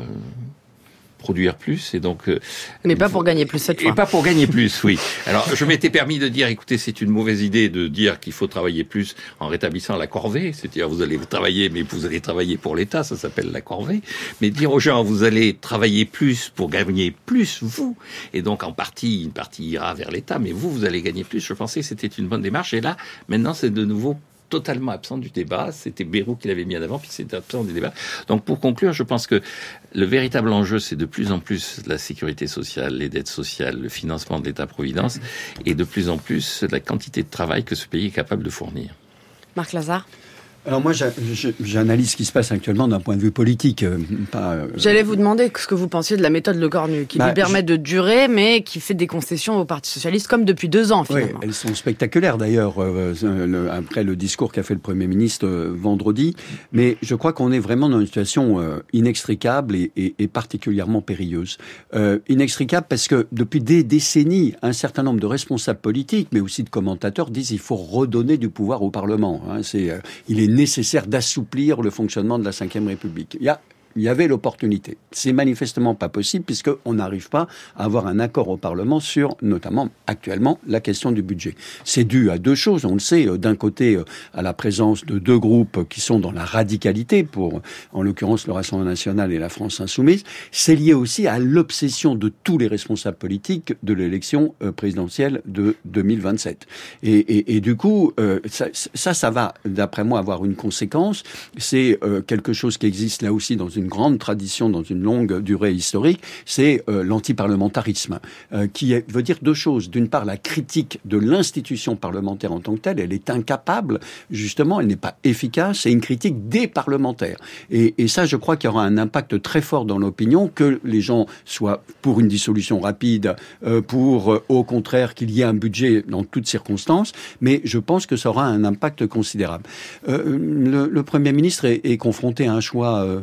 produire plus, et donc... Euh, Mais pas pour gagner plus cette fois. Et pas pour gagner plus, oui. Alors, je m'étais permis de dire, écoutez, c'est une mauvaise idée de dire qu'il faut travailler plus en rétablissant la corvée, c'est-à-dire vous allez travailler, mais vous allez travailler pour l'État, ça s'appelle la corvée, mais dire aux gens, vous allez travailler plus pour gagner plus, vous, et donc en partie, une partie ira vers l'État, mais vous, vous allez gagner plus. Je pensais que c'était une bonne démarche, et là, maintenant, c'est de nouveau totalement absent du débat. C'était Bayrou qui l'avait mis en avant, puis c'était absent du débat. Donc pour conclure, je pense que le véritable enjeu, c'est de plus en plus la sécurité sociale, les dettes sociales, le financement de l'État-providence, et de plus en plus la quantité de travail que ce pays est capable de fournir. Marc Lazare. Alors moi, j'analyse ce qui se passe actuellement d'un point de vue politique. Euh, pas, euh... J'allais vous demander ce que vous pensiez de la méthode Le Cornu, qui bah, lui permet je... de durer, mais qui fait des concessions au Parti socialiste, comme depuis deux ans, finalement. Oui, elles sont spectaculaires, d'ailleurs, euh, le, après le discours qu'a fait le Premier ministre euh, vendredi. Mais je crois qu'on est vraiment dans une situation euh, inextricable et, et, et particulièrement périlleuse. Euh, inextricable parce que depuis des décennies, un certain nombre de responsables politiques, mais aussi de commentateurs, disent qu'il faut redonner du pouvoir au Parlement. Hein, c'est, euh, il est nécessaire d'assouplir le fonctionnement de la cinquième République. Il y a Il y avait l'opportunité. C'est manifestement pas possible puisqu'on n'arrive pas à avoir un accord au Parlement sur, notamment actuellement, la question du budget. C'est dû à deux choses, on le sait. D'un côté, à la présence de deux groupes qui sont dans la radicalité, pour, en l'occurrence, le Rassemblement national et la France insoumise. C'est lié aussi à l'obsession de tous les responsables politiques de l'élection présidentielle de deux mille vingt-sept. Et, et, et du coup, euh, ça, ça, ça va, d'après moi, avoir une conséquence. C'est euh, quelque chose qui existe là aussi dans une une grande tradition dans une longue durée historique, c'est euh, l'antiparlementarisme, euh, qui est, veut dire deux choses. D'une part, la critique de l'institution parlementaire en tant que telle, elle est incapable, justement, elle n'est pas efficace, c'est une critique des parlementaires. Et, et ça, je crois qu'il y aura un impact très fort dans l'opinion, que les gens soient pour une dissolution rapide, euh, pour, euh, au contraire, qu'il y ait un budget dans toutes circonstances, mais je pense que ça aura un impact considérable. Euh, le, le Premier ministre est, est confronté à un choix euh, cornélien,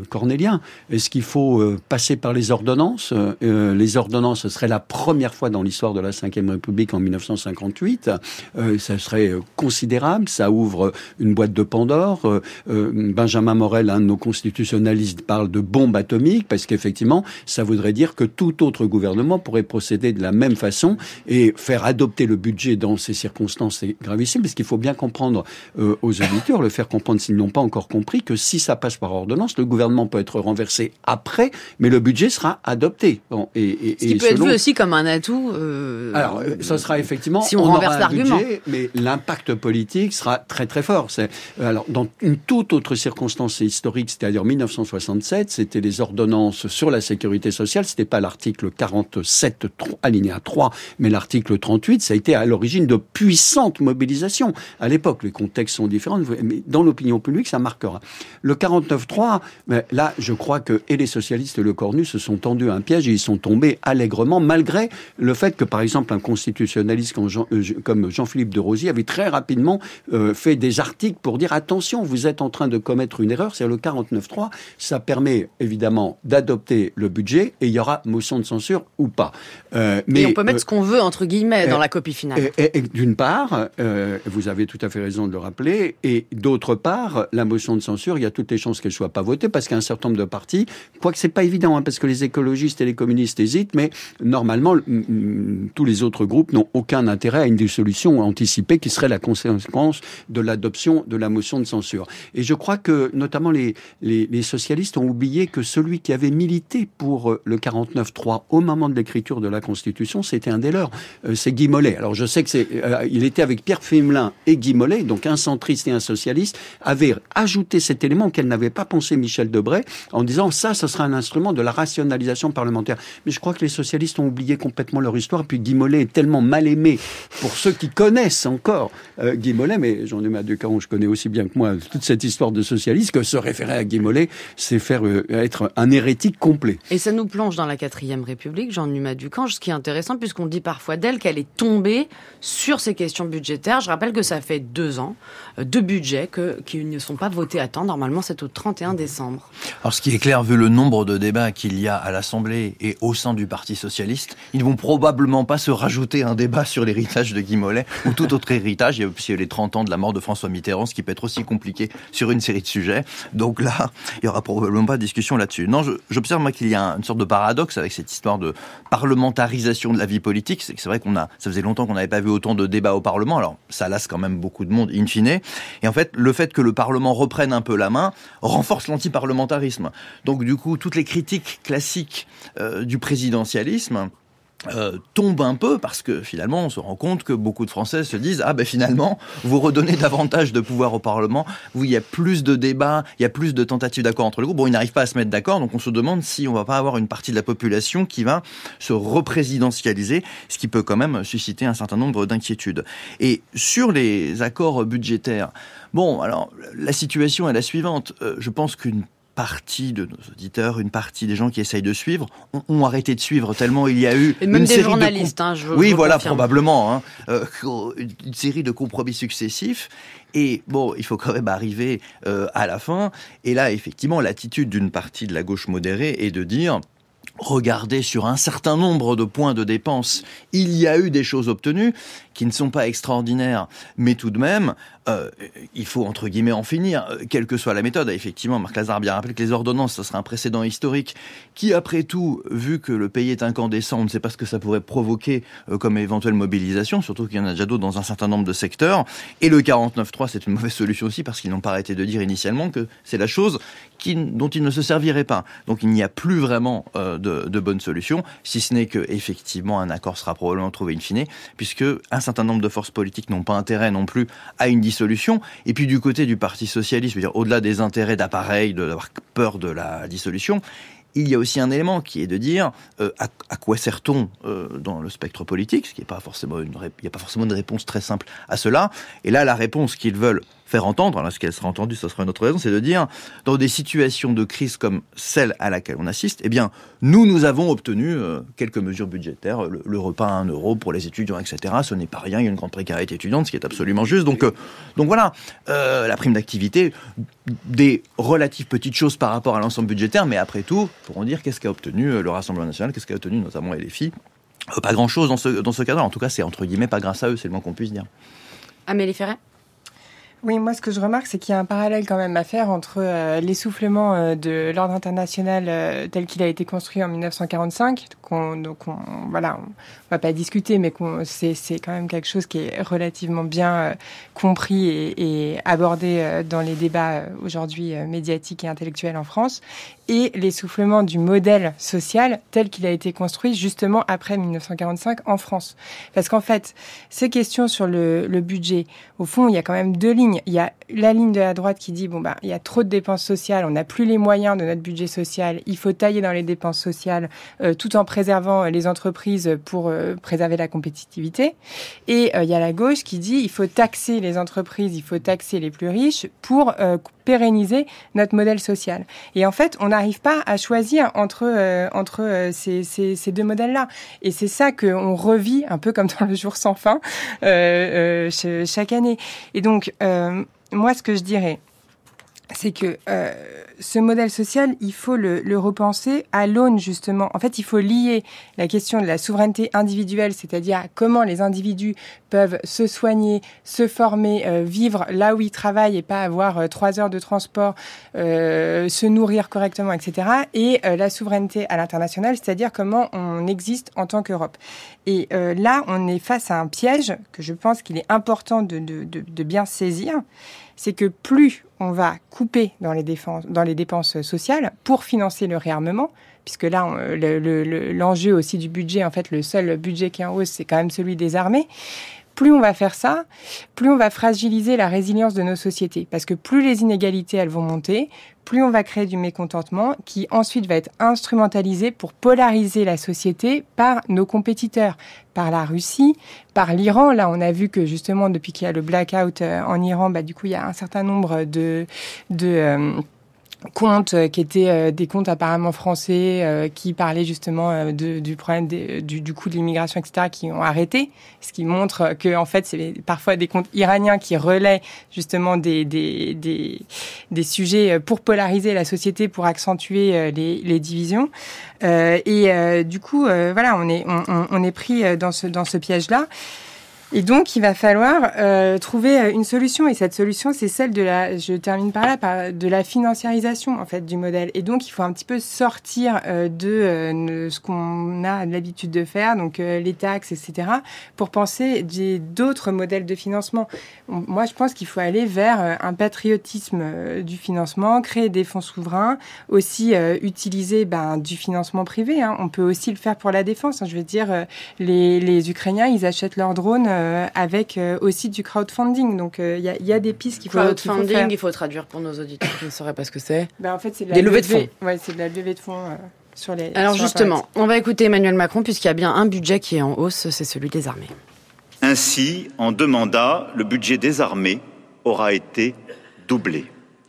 bien. Est-ce qu'il faut euh, passer par les ordonnances ? euh, Les ordonnances, ce serait la première fois dans l'histoire de la cinquième République en dix-neuf cent cinquante-huit. Euh, ça serait considérable, ça ouvre une boîte de Pandore. Euh, euh, Benjamin Morel, un de nos constitutionnalistes, parle de bombe atomique, parce qu'effectivement, ça voudrait dire que tout autre gouvernement pourrait procéder de la même façon et faire adopter le budget dans ces circonstances. C'est gravissime, parce qu'il faut bien comprendre euh, aux auditeurs, le faire comprendre s'ils n'ont pas encore compris, que si ça passe par ordonnance, le gouvernement peut être renversé après, mais le budget sera adopté. Bon, et, et, Ce qui et peut selon... être vu aussi comme un atout. Euh, Alors, ça sera effectivement, si on, on renverse aura un l'argument. budget, mais l'impact politique sera très très fort. C'est, alors, dans une toute autre circonstance historique, c'est-à-dire dix-neuf cent soixante-sept, c'était les ordonnances sur la sécurité sociale. C'était pas l'article quarante-sept alinéa trois, mais l'article trente-huit. Ça a été à l'origine de puissantes mobilisations. À l'époque, les contextes sont différents, mais dans l'opinion publique, ça marquera. Le quarante-neuf trois, là, je crois que et les socialistes et le Cornu se sont tendus à un piège et ils sont tombés allègrement, malgré le fait que, par exemple, un constitutionnaliste comme, Jean, euh, comme Jean-Philippe de Rosier avait très rapidement euh, fait des articles pour dire attention, vous êtes en train de commettre une erreur. C'est le quarante-neuf trois, ça permet évidemment d'adopter le budget et il y aura motion de censure ou pas. Euh, mais et on peut mettre euh, ce qu'on veut entre guillemets euh, dans la copie finale. Et, et, et d'une part, euh, vous avez tout à fait raison de le rappeler, et d'autre part, la motion de censure, il y a toutes les chances qu'elle soit pas votée parce qu'il y a un certain nombre de partis, quoique c'est pas évident, hein, parce que les écologistes et les communistes hésitent, mais normalement, m- m- tous les autres groupes n'ont aucun intérêt à une dissolution anticipée qui serait la conséquence de l'adoption de la motion de censure. Et je crois que, notamment les, les, les socialistes ont oublié que celui qui avait milité pour le quarante-neuf trois au moment de l'écriture de la Constitution, c'était un des leurs, euh, c'est Guy Mollet. Alors je sais que c'est, euh, il était avec Pierre Fimelin et Guy Mollet, donc un centriste et un socialiste, avait ajouté cet élément auquel n'avait pas pensé Michel Debré, en disant ça, ce sera un instrument de la rationalisation parlementaire. Mais je crois que les socialistes ont oublié complètement leur histoire, puis Guy Mollet est tellement mal aimé pour ceux qui connaissent encore euh, Guy Mollet, mais Jean-Dumas Ducaron, je connais aussi bien que moi toute cette histoire de socialiste, que se référer à Guy Mollet, c'est faire euh, être un hérétique complet. Et ça nous plonge dans la quatrième République, Jean-Dumas Ducaron, ce qui est intéressant, puisqu'on dit parfois d'elle qu'elle est tombée sur ces questions budgétaires. Je rappelle que ça fait deux ans, euh, deux budgets que, qui ne sont pas votés à temps. Normalement, c'est au trente et un décembre. Alors, ce qui est clair, vu le nombre de débats qu'il y a à l'Assemblée et au sein du Parti socialiste, ils ne vont probablement pas se rajouter un débat sur l'héritage de Guy Mollet ou tout autre héritage. Il y a aussi les trente ans de la mort de François Mitterrand, ce qui peut être aussi compliqué sur une série de sujets. Donc là, il n'y aura probablement pas de discussion là-dessus. Non, je, j'observe moi qu'il y a une sorte de paradoxe avec cette histoire de parlementarisation de la vie politique. C'est que c'est vrai qu'on a, ça faisait longtemps qu'on n'avait pas vu autant de débats au Parlement. Alors, ça lasse quand même beaucoup de monde, in fine. Et en fait, le fait que le Parlement reprenne un peu la main renforce l'antiparlementarisme. Donc, du coup, toutes les critiques classiques euh, du présidentialisme Euh, tombe un peu parce que finalement on se rend compte que beaucoup de Français se disent ah ben finalement vous redonnez davantage de pouvoir au Parlement, où il y a plus de débats, il y a plus de tentatives d'accord entre les groupes. Bon, ils n'arrivent pas à se mettre d'accord, donc on se demande si on va pas avoir une partie de la population qui va se représidentialiser, ce qui peut quand même susciter un certain nombre d'inquiétudes. Et sur les accords budgétaires, bon alors la situation est la suivante. Euh, je pense qu'une partie de nos auditeurs, une partie des gens qui essayent de suivre, ont, ont arrêté de suivre tellement il y a eu et même une des série journalistes, de com- hein, je, oui, je voilà, confirme. probablement, hein, euh, une série de compromis successifs. Et bon, il faut quand même arriver euh, à la fin. Et là, effectivement, l'attitude d'une partie de la gauche modérée est de dire regardez, sur un certain nombre de points de dépenses, il y a eu des choses obtenues qui ne sont pas extraordinaires, mais tout de même, euh, il faut entre guillemets en finir, quelle que soit la méthode. Effectivement, Marc Lazare a bien rappelé que les ordonnances, ça serait un précédent historique qui, après tout, vu que le pays est incandescent, on ne sait pas ce que ça pourrait provoquer euh, comme éventuelle mobilisation, surtout qu'il y en a déjà d'autres dans un certain nombre de secteurs. Et le quarante-neuf trois, c'est une mauvaise solution aussi, parce qu'ils n'ont pas arrêté de dire initialement que c'est la chose qui, dont ils ne se serviraient pas. Donc il n'y a plus vraiment euh, de, de bonnes solutions, si ce n'est que effectivement un accord sera probablement trouvé in fine, puisque un certain nombre de forces politiques n'ont pas intérêt non plus à une dissolution. Et puis du côté du Parti socialiste, je veux dire, au-delà des intérêts d'appareil, de, d'avoir peur de la dissolution, il y a aussi un élément qui est de dire euh, à, à quoi sert-on euh, dans le spectre politique, ce qui est pas forcément une, il n'y a pas forcément une réponse très simple à cela. Et là, la réponse qu'ils veulent faire entendre, là, ce qu'elle sera entendue, ça sera une autre raison, c'est de dire, dans des situations de crise comme celle à laquelle on assiste, eh bien, nous, nous avons obtenu euh, quelques mesures budgétaires, le, le repas à un euro pour les étudiants, et cetera. Ce n'est pas rien, il y a une grande précarité étudiante, ce qui est absolument juste. Donc, euh, donc voilà, euh, la prime d'activité, des relatives petites choses par rapport à l'ensemble budgétaire, mais après tout, pourrons dire qu'est-ce qu'a obtenu le Rassemblement national, qu'est-ce qu'a obtenu notamment L F I. Euh, pas grand-chose dans ce, dans ce cadre. En tout cas, c'est entre guillemets pas grâce à eux, c'est le moins qu'on puisse dire. Amélie Ferret ? Oui, moi, ce que je remarque, c'est qu'il y a un parallèle quand même à faire entre euh, l'essoufflement euh, de l'ordre international euh, tel qu'il a été construit en mille neuf cent quarante-cinq. Qu'on, donc, on, voilà, on va pas discuter, mais qu'on, c'est, c'est quand même quelque chose qui est relativement bien euh, compris et, et abordé euh, dans les débats euh, aujourd'hui euh, médiatiques et intellectuels en France. Et l'essoufflement du modèle social tel qu'il a été construit justement après mille neuf cent quarante-cinq en France. Parce qu'en fait, ces questions sur le, le budget, au fond, il y a quand même deux lignes. Il y a la ligne de la droite qui dit, bon, bah, il y a trop de dépenses sociales, on n'a plus les moyens de notre budget social, il faut tailler dans les dépenses sociales euh, tout en préservant les entreprises pour euh, préserver la compétitivité. Et euh, il y a la gauche qui dit, il faut taxer les entreprises, il faut taxer les plus riches pour euh, pérenniser notre modèle social. Et en fait, on n'arrive pas à choisir entre, euh, entre euh, ces, ces, ces deux modèles-là. Et c'est ça qu'on revit un peu comme dans le jour sans fin euh, euh, chaque année. Et donc, euh, moi, ce que je dirais, c'est que euh, ce modèle social, il faut le, le repenser à l'aune, justement. En fait, il faut lier la question de la souveraineté individuelle, c'est-à-dire comment les individus peuvent se soigner, se former, euh, vivre là où ils travaillent et pas avoir euh, trois heures de transport, euh, se nourrir correctement, et cetera. Et euh, la souveraineté à l'international, c'est-à-dire comment on existe en tant qu'Europe. Et euh, là, on est face à un piège que je pense qu'il est important de, de, de, de bien saisir. C'est que plus on va couper dans les, défenses, dans les dépenses sociales pour financer le réarmement, puisque là, on, le, le, l'enjeu aussi du budget, en fait, le seul budget qui est en hausse, c'est quand même celui des armées. Plus on va faire ça, plus on va fragiliser la résilience de nos sociétés. Parce que plus les inégalités, elles vont monter, plus on va créer du mécontentement qui ensuite va être instrumentalisé pour polariser la société par nos compétiteurs, par la Russie, par l'Iran. Là, on a vu que justement, depuis qu'il y a le blackout en Iran, bah, du coup, il y a un certain nombre de... de euh, comptes qui étaient euh, des comptes apparemment français euh, qui parlaient justement euh, de, du problème des, du, du coût de l'immigration, et cetera, qui ont arrêté, ce qui montre que en fait c'est parfois des comptes iraniens qui relaient justement des des des, des sujets pour polariser la société, pour accentuer euh, les, les divisions. Euh, et euh, du coup, euh, voilà, on est on, on est pris dans ce dans ce piège-là. Et donc, il va falloir euh, trouver une solution. Et cette solution, c'est celle de la, je termine par là, par, de la financiarisation, en fait, du modèle. Et donc, il faut un petit peu sortir euh, de euh, ce qu'on a l'habitude de faire, donc euh, les taxes, et cetera, pour penser des, d'autres modèles de financement. Moi, je pense qu'il faut aller vers euh, un patriotisme euh, du financement, créer des fonds souverains, aussi euh, utiliser ben, du financement privé. Hein. On peut aussi le faire pour la défense. Hein. Je veux dire, euh, les, les Ukrainiens, ils achètent leurs drones euh, avec euh, aussi du crowdfunding. Donc, il euh, y, y a des pistes qu'il faut, crowdfunding, qu'il faut faire. Il faut traduire pour nos auditeurs qui ne sauraient pas ce que c'est. Ben, en fait, c'est de la des levée levées de fonds. Ouais, c'est de la levée de fonds euh, sur les... Alors sur justement, on va écouter Emmanuel Macron puisqu'il y a bien un budget qui est en hausse, c'est celui des armées. Ainsi, en deux mandats, le budget des armées aura été doublé.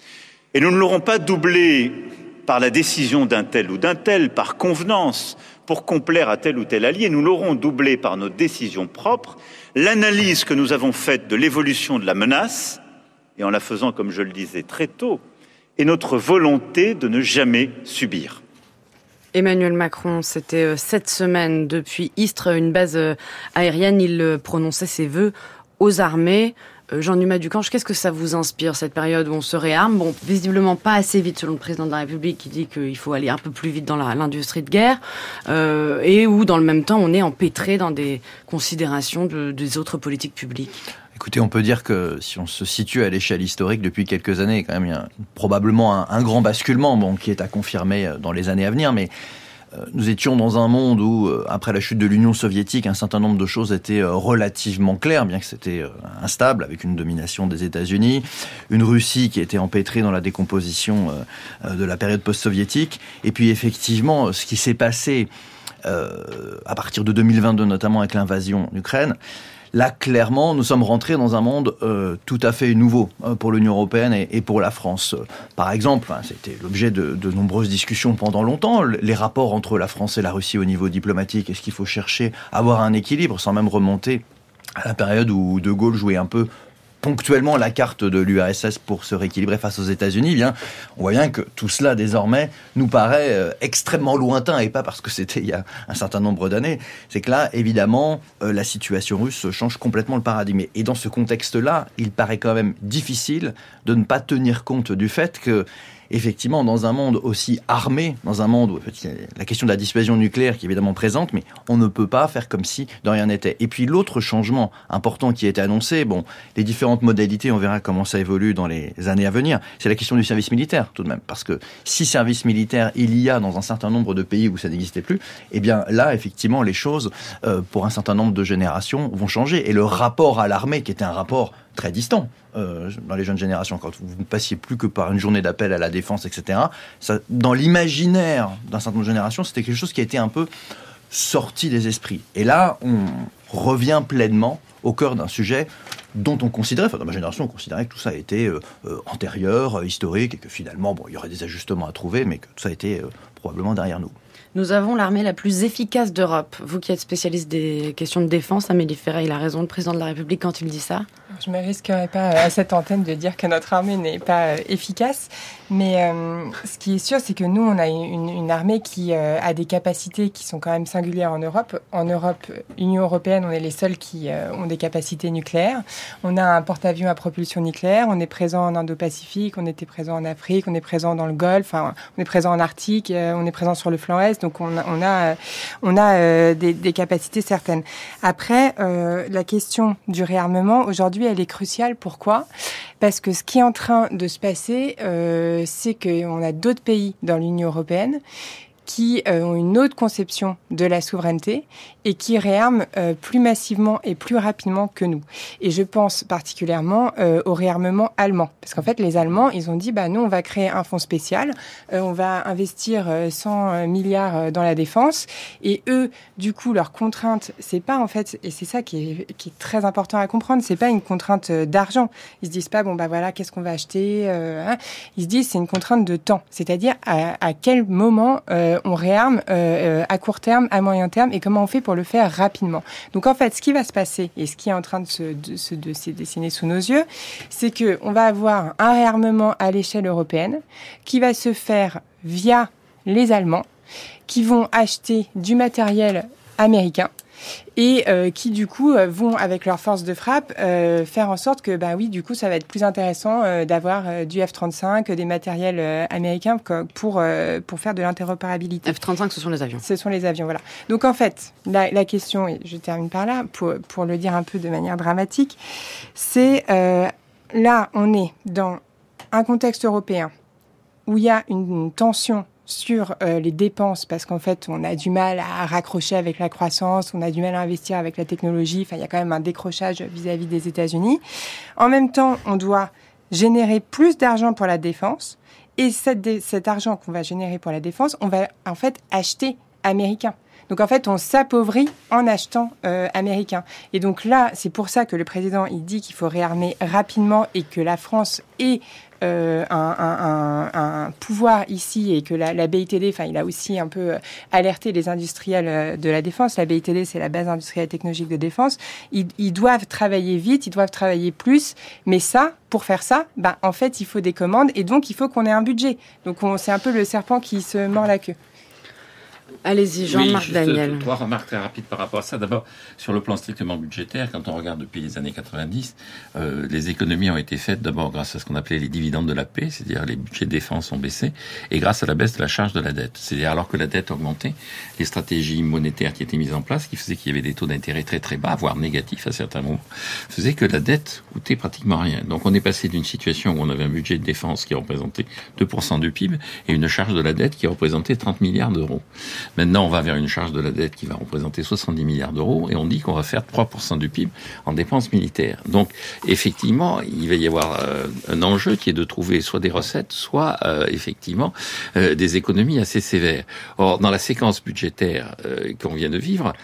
Et nous ne l'aurons pas doublé par la décision d'un tel ou d'un tel, par convenance, pour complaire à tel ou tel allié, nous l'aurons doublé par nos décisions propres, l'analyse que nous avons faite de l'évolution de la menace, et en la faisant, comme je le disais très tôt, et notre volonté de ne jamais subir. Emmanuel Macron, c'était cette semaine depuis Istres, une base aérienne, il prononçait ses vœux aux armées. Jean-Numa Ducange, qu'est-ce que ça vous inspire, cette période où on se réarme? Bon, visiblement pas assez vite selon le président de la République qui dit qu'il faut aller un peu plus vite dans la, l'industrie de guerre, euh, et où dans le même temps on est empêtré dans des considérations de, des autres politiques publiques. Écoutez, on peut dire que si on se situe à l'échelle historique depuis quelques années, quand même, il y a probablement un, un grand basculement, bon, qui est à confirmer dans les années à venir, mais nous étions dans un monde où, après la chute de l'Union soviétique, un certain nombre de choses étaient relativement claires, bien que c'était instable, avec une domination des États-Unis, une Russie qui était empêtrée dans la décomposition de la période post-soviétique, et puis effectivement, ce qui s'est passé euh, à partir de deux mille vingt-deux, notamment avec l'invasion d'Ukraine, Là, clairement, nous sommes rentrés dans un monde euh, tout à fait nouveau euh, pour l'Union européenne et, et pour la France. Euh, par exemple, hein, c'était l'objet de, de nombreuses discussions pendant longtemps, les rapports entre la France et la Russie au niveau diplomatique. Est-ce qu'il faut chercher à avoir un équilibre sans même remonter à la période où De Gaulle jouait un peu ponctuellement la carte de l'U R S S pour se rééquilibrer face aux États-Unis, eh bien, on voit bien que tout cela, désormais, nous paraît euh, extrêmement lointain, et pas parce que c'était il y a un certain nombre d'années. C'est que là, évidemment, euh, la situation russe change complètement le paradigme. Et dans ce contexte-là, il paraît quand même difficile de ne pas tenir compte du fait que, effectivement, dans un monde aussi armé, dans un monde où la question de la dissuasion nucléaire qui est évidemment présente, mais on ne peut pas faire comme si de rien n'était. Et puis l'autre changement important qui a été annoncé, bon, les différentes modalités, on verra comment ça évolue dans les années à venir, c'est la question du service militaire tout de même. Parce que si service militaire il y a dans un certain nombre de pays où ça n'existait plus, eh bien là, effectivement, les choses, euh, pour un certain nombre de générations, vont changer. Et le rapport à l'armée, qui était un rapport très distant euh, dans les jeunes générations, quand vous ne passiez plus que par une journée d'appel à la défense, et cetera, ça, dans l'imaginaire d'un certain nombre de générations, c'était quelque chose qui a été un peu sorti des esprits. Et là, on revient pleinement au cœur d'un sujet dont on considérait, enfin dans ma génération, on considérait que tout ça était euh, euh, antérieur, euh, historique, et que finalement, bon, il y aurait des ajustements à trouver, mais que tout ça était euh, probablement derrière nous. Nous avons l'armée la plus efficace d'Europe. Vous qui êtes spécialiste des questions de défense, Amélie Ferret, il a raison, le président de la République, quand il dit ça. Je ne me risquerais pas à cette antenne de dire que notre armée n'est pas efficace, mais euh, ce qui est sûr, c'est que nous, on a une, une armée qui euh, a des capacités qui sont quand même singulières en Europe. En Europe, Union européenne, on est les seuls qui euh, ont des capacités nucléaires. On a un porte-avions à propulsion nucléaire, on est présent en Indo-Pacifique, on était présent en Afrique, on est présent dans le Golfe, enfin, on est présent en Arctique, euh, on est présent sur le flanc Est, donc on a, on a, on a euh, des, des capacités certaines. Après, euh, la question du réarmement, aujourd'hui, elle est cruciale. Pourquoi ? Parce que ce qui est en train de se passer, euh, c'est qu'on a d'autres pays dans l'Union européenne qui euh, ont une autre conception de la souveraineté et qui réarment euh, plus massivement et plus rapidement que nous. Et je pense particulièrement euh, au réarmement allemand. Parce qu'en fait, les Allemands, ils ont dit, bah, nous, on va créer un fonds spécial, euh, on va investir euh, cent milliards dans la défense. Et eux, du coup, leur contrainte, c'est pas, en fait, et c'est ça qui est, qui est très important à comprendre, c'est pas une contrainte d'argent. Ils se disent pas, bon, bah voilà, qu'est-ce qu'on va acheter euh, hein. Ils se disent, c'est une contrainte de temps. C'est-à-dire, à, à quel moment euh, on réarme euh, à court terme, à moyen terme, et comment on fait pour le faire rapidement. Donc en fait, ce qui va se passer, et ce qui est en train de se, de, se, de se dessiner sous nos yeux, c'est qu'on va avoir un réarmement à l'échelle européenne qui va se faire via les Allemands, qui vont acheter du matériel américain, et euh, qui du coup euh, vont avec leur force de frappe euh, faire en sorte que bah oui du coup ça va être plus intéressant euh, d'avoir euh, du F trente-cinq, des matériels euh, américains pour euh, pour faire de l'interopérabilité. F trente-cinq, ce sont les avions. Ce sont les avions, voilà. Donc en fait la, la question, et je termine par là pour pour le dire un peu de manière dramatique, c'est euh, là on est dans un contexte européen où il y a une, une tension sur euh, les dépenses, parce qu'en fait, on a du mal à raccrocher avec la croissance, on a du mal à investir avec la technologie, enfin, il y a quand même un décrochage vis-à-vis des États-Unis. En même temps, on doit générer plus d'argent pour la défense, et cette dé- cet argent qu'on va générer pour la défense, on va en fait acheter américain. Donc en fait, on s'appauvrit en achetant euh, américain. Et donc là, c'est pour ça que le président, il dit qu'il faut réarmer rapidement et que la France ait euh, un, un, un, un pouvoir ici, et que la, la B I T D, enfin, il a aussi un peu alerté les industriels de la défense. La B I T D, c'est la base industrielle et technologique de défense. Ils, ils doivent travailler vite, ils doivent travailler plus. Mais ça, pour faire ça, bah, en fait, il faut des commandes, et donc il faut qu'on ait un budget. Donc on, c'est un peu le serpent qui se mord la queue. Allez-y, Jean-Marc oui, Daniel. Trois remarques très rapides par rapport à ça. D'abord, sur le plan strictement budgétaire, quand on regarde depuis les années quatre-vingt-dix, euh, les économies ont été faites d'abord grâce à ce qu'on appelait les dividendes de la paix, c'est-à-dire les budgets de défense ont baissé, et grâce à la baisse de la charge de la dette. C'est-à-dire alors que la dette augmentait, les stratégies monétaires qui étaient mises en place, qui faisaient qu'il y avait des taux d'intérêt très très bas, voire négatifs à certains moments, faisaient que la dette coûtait pratiquement rien. Donc on est passé d'une situation où on avait un budget de défense qui représentait deux pour cent du P I B et une charge de la dette qui représentait trente milliards d'euros. Maintenant, on va vers une charge de la dette qui va représenter soixante-dix milliards d'euros, et on dit qu'on va faire trois pour cent du P I B en dépenses militaires. Donc, effectivement, il va y avoir euh, un enjeu qui est de trouver soit des recettes, soit, euh, effectivement, euh, des économies assez sévères. Or, dans la séquence budgétaire euh, qu'on vient de vivre,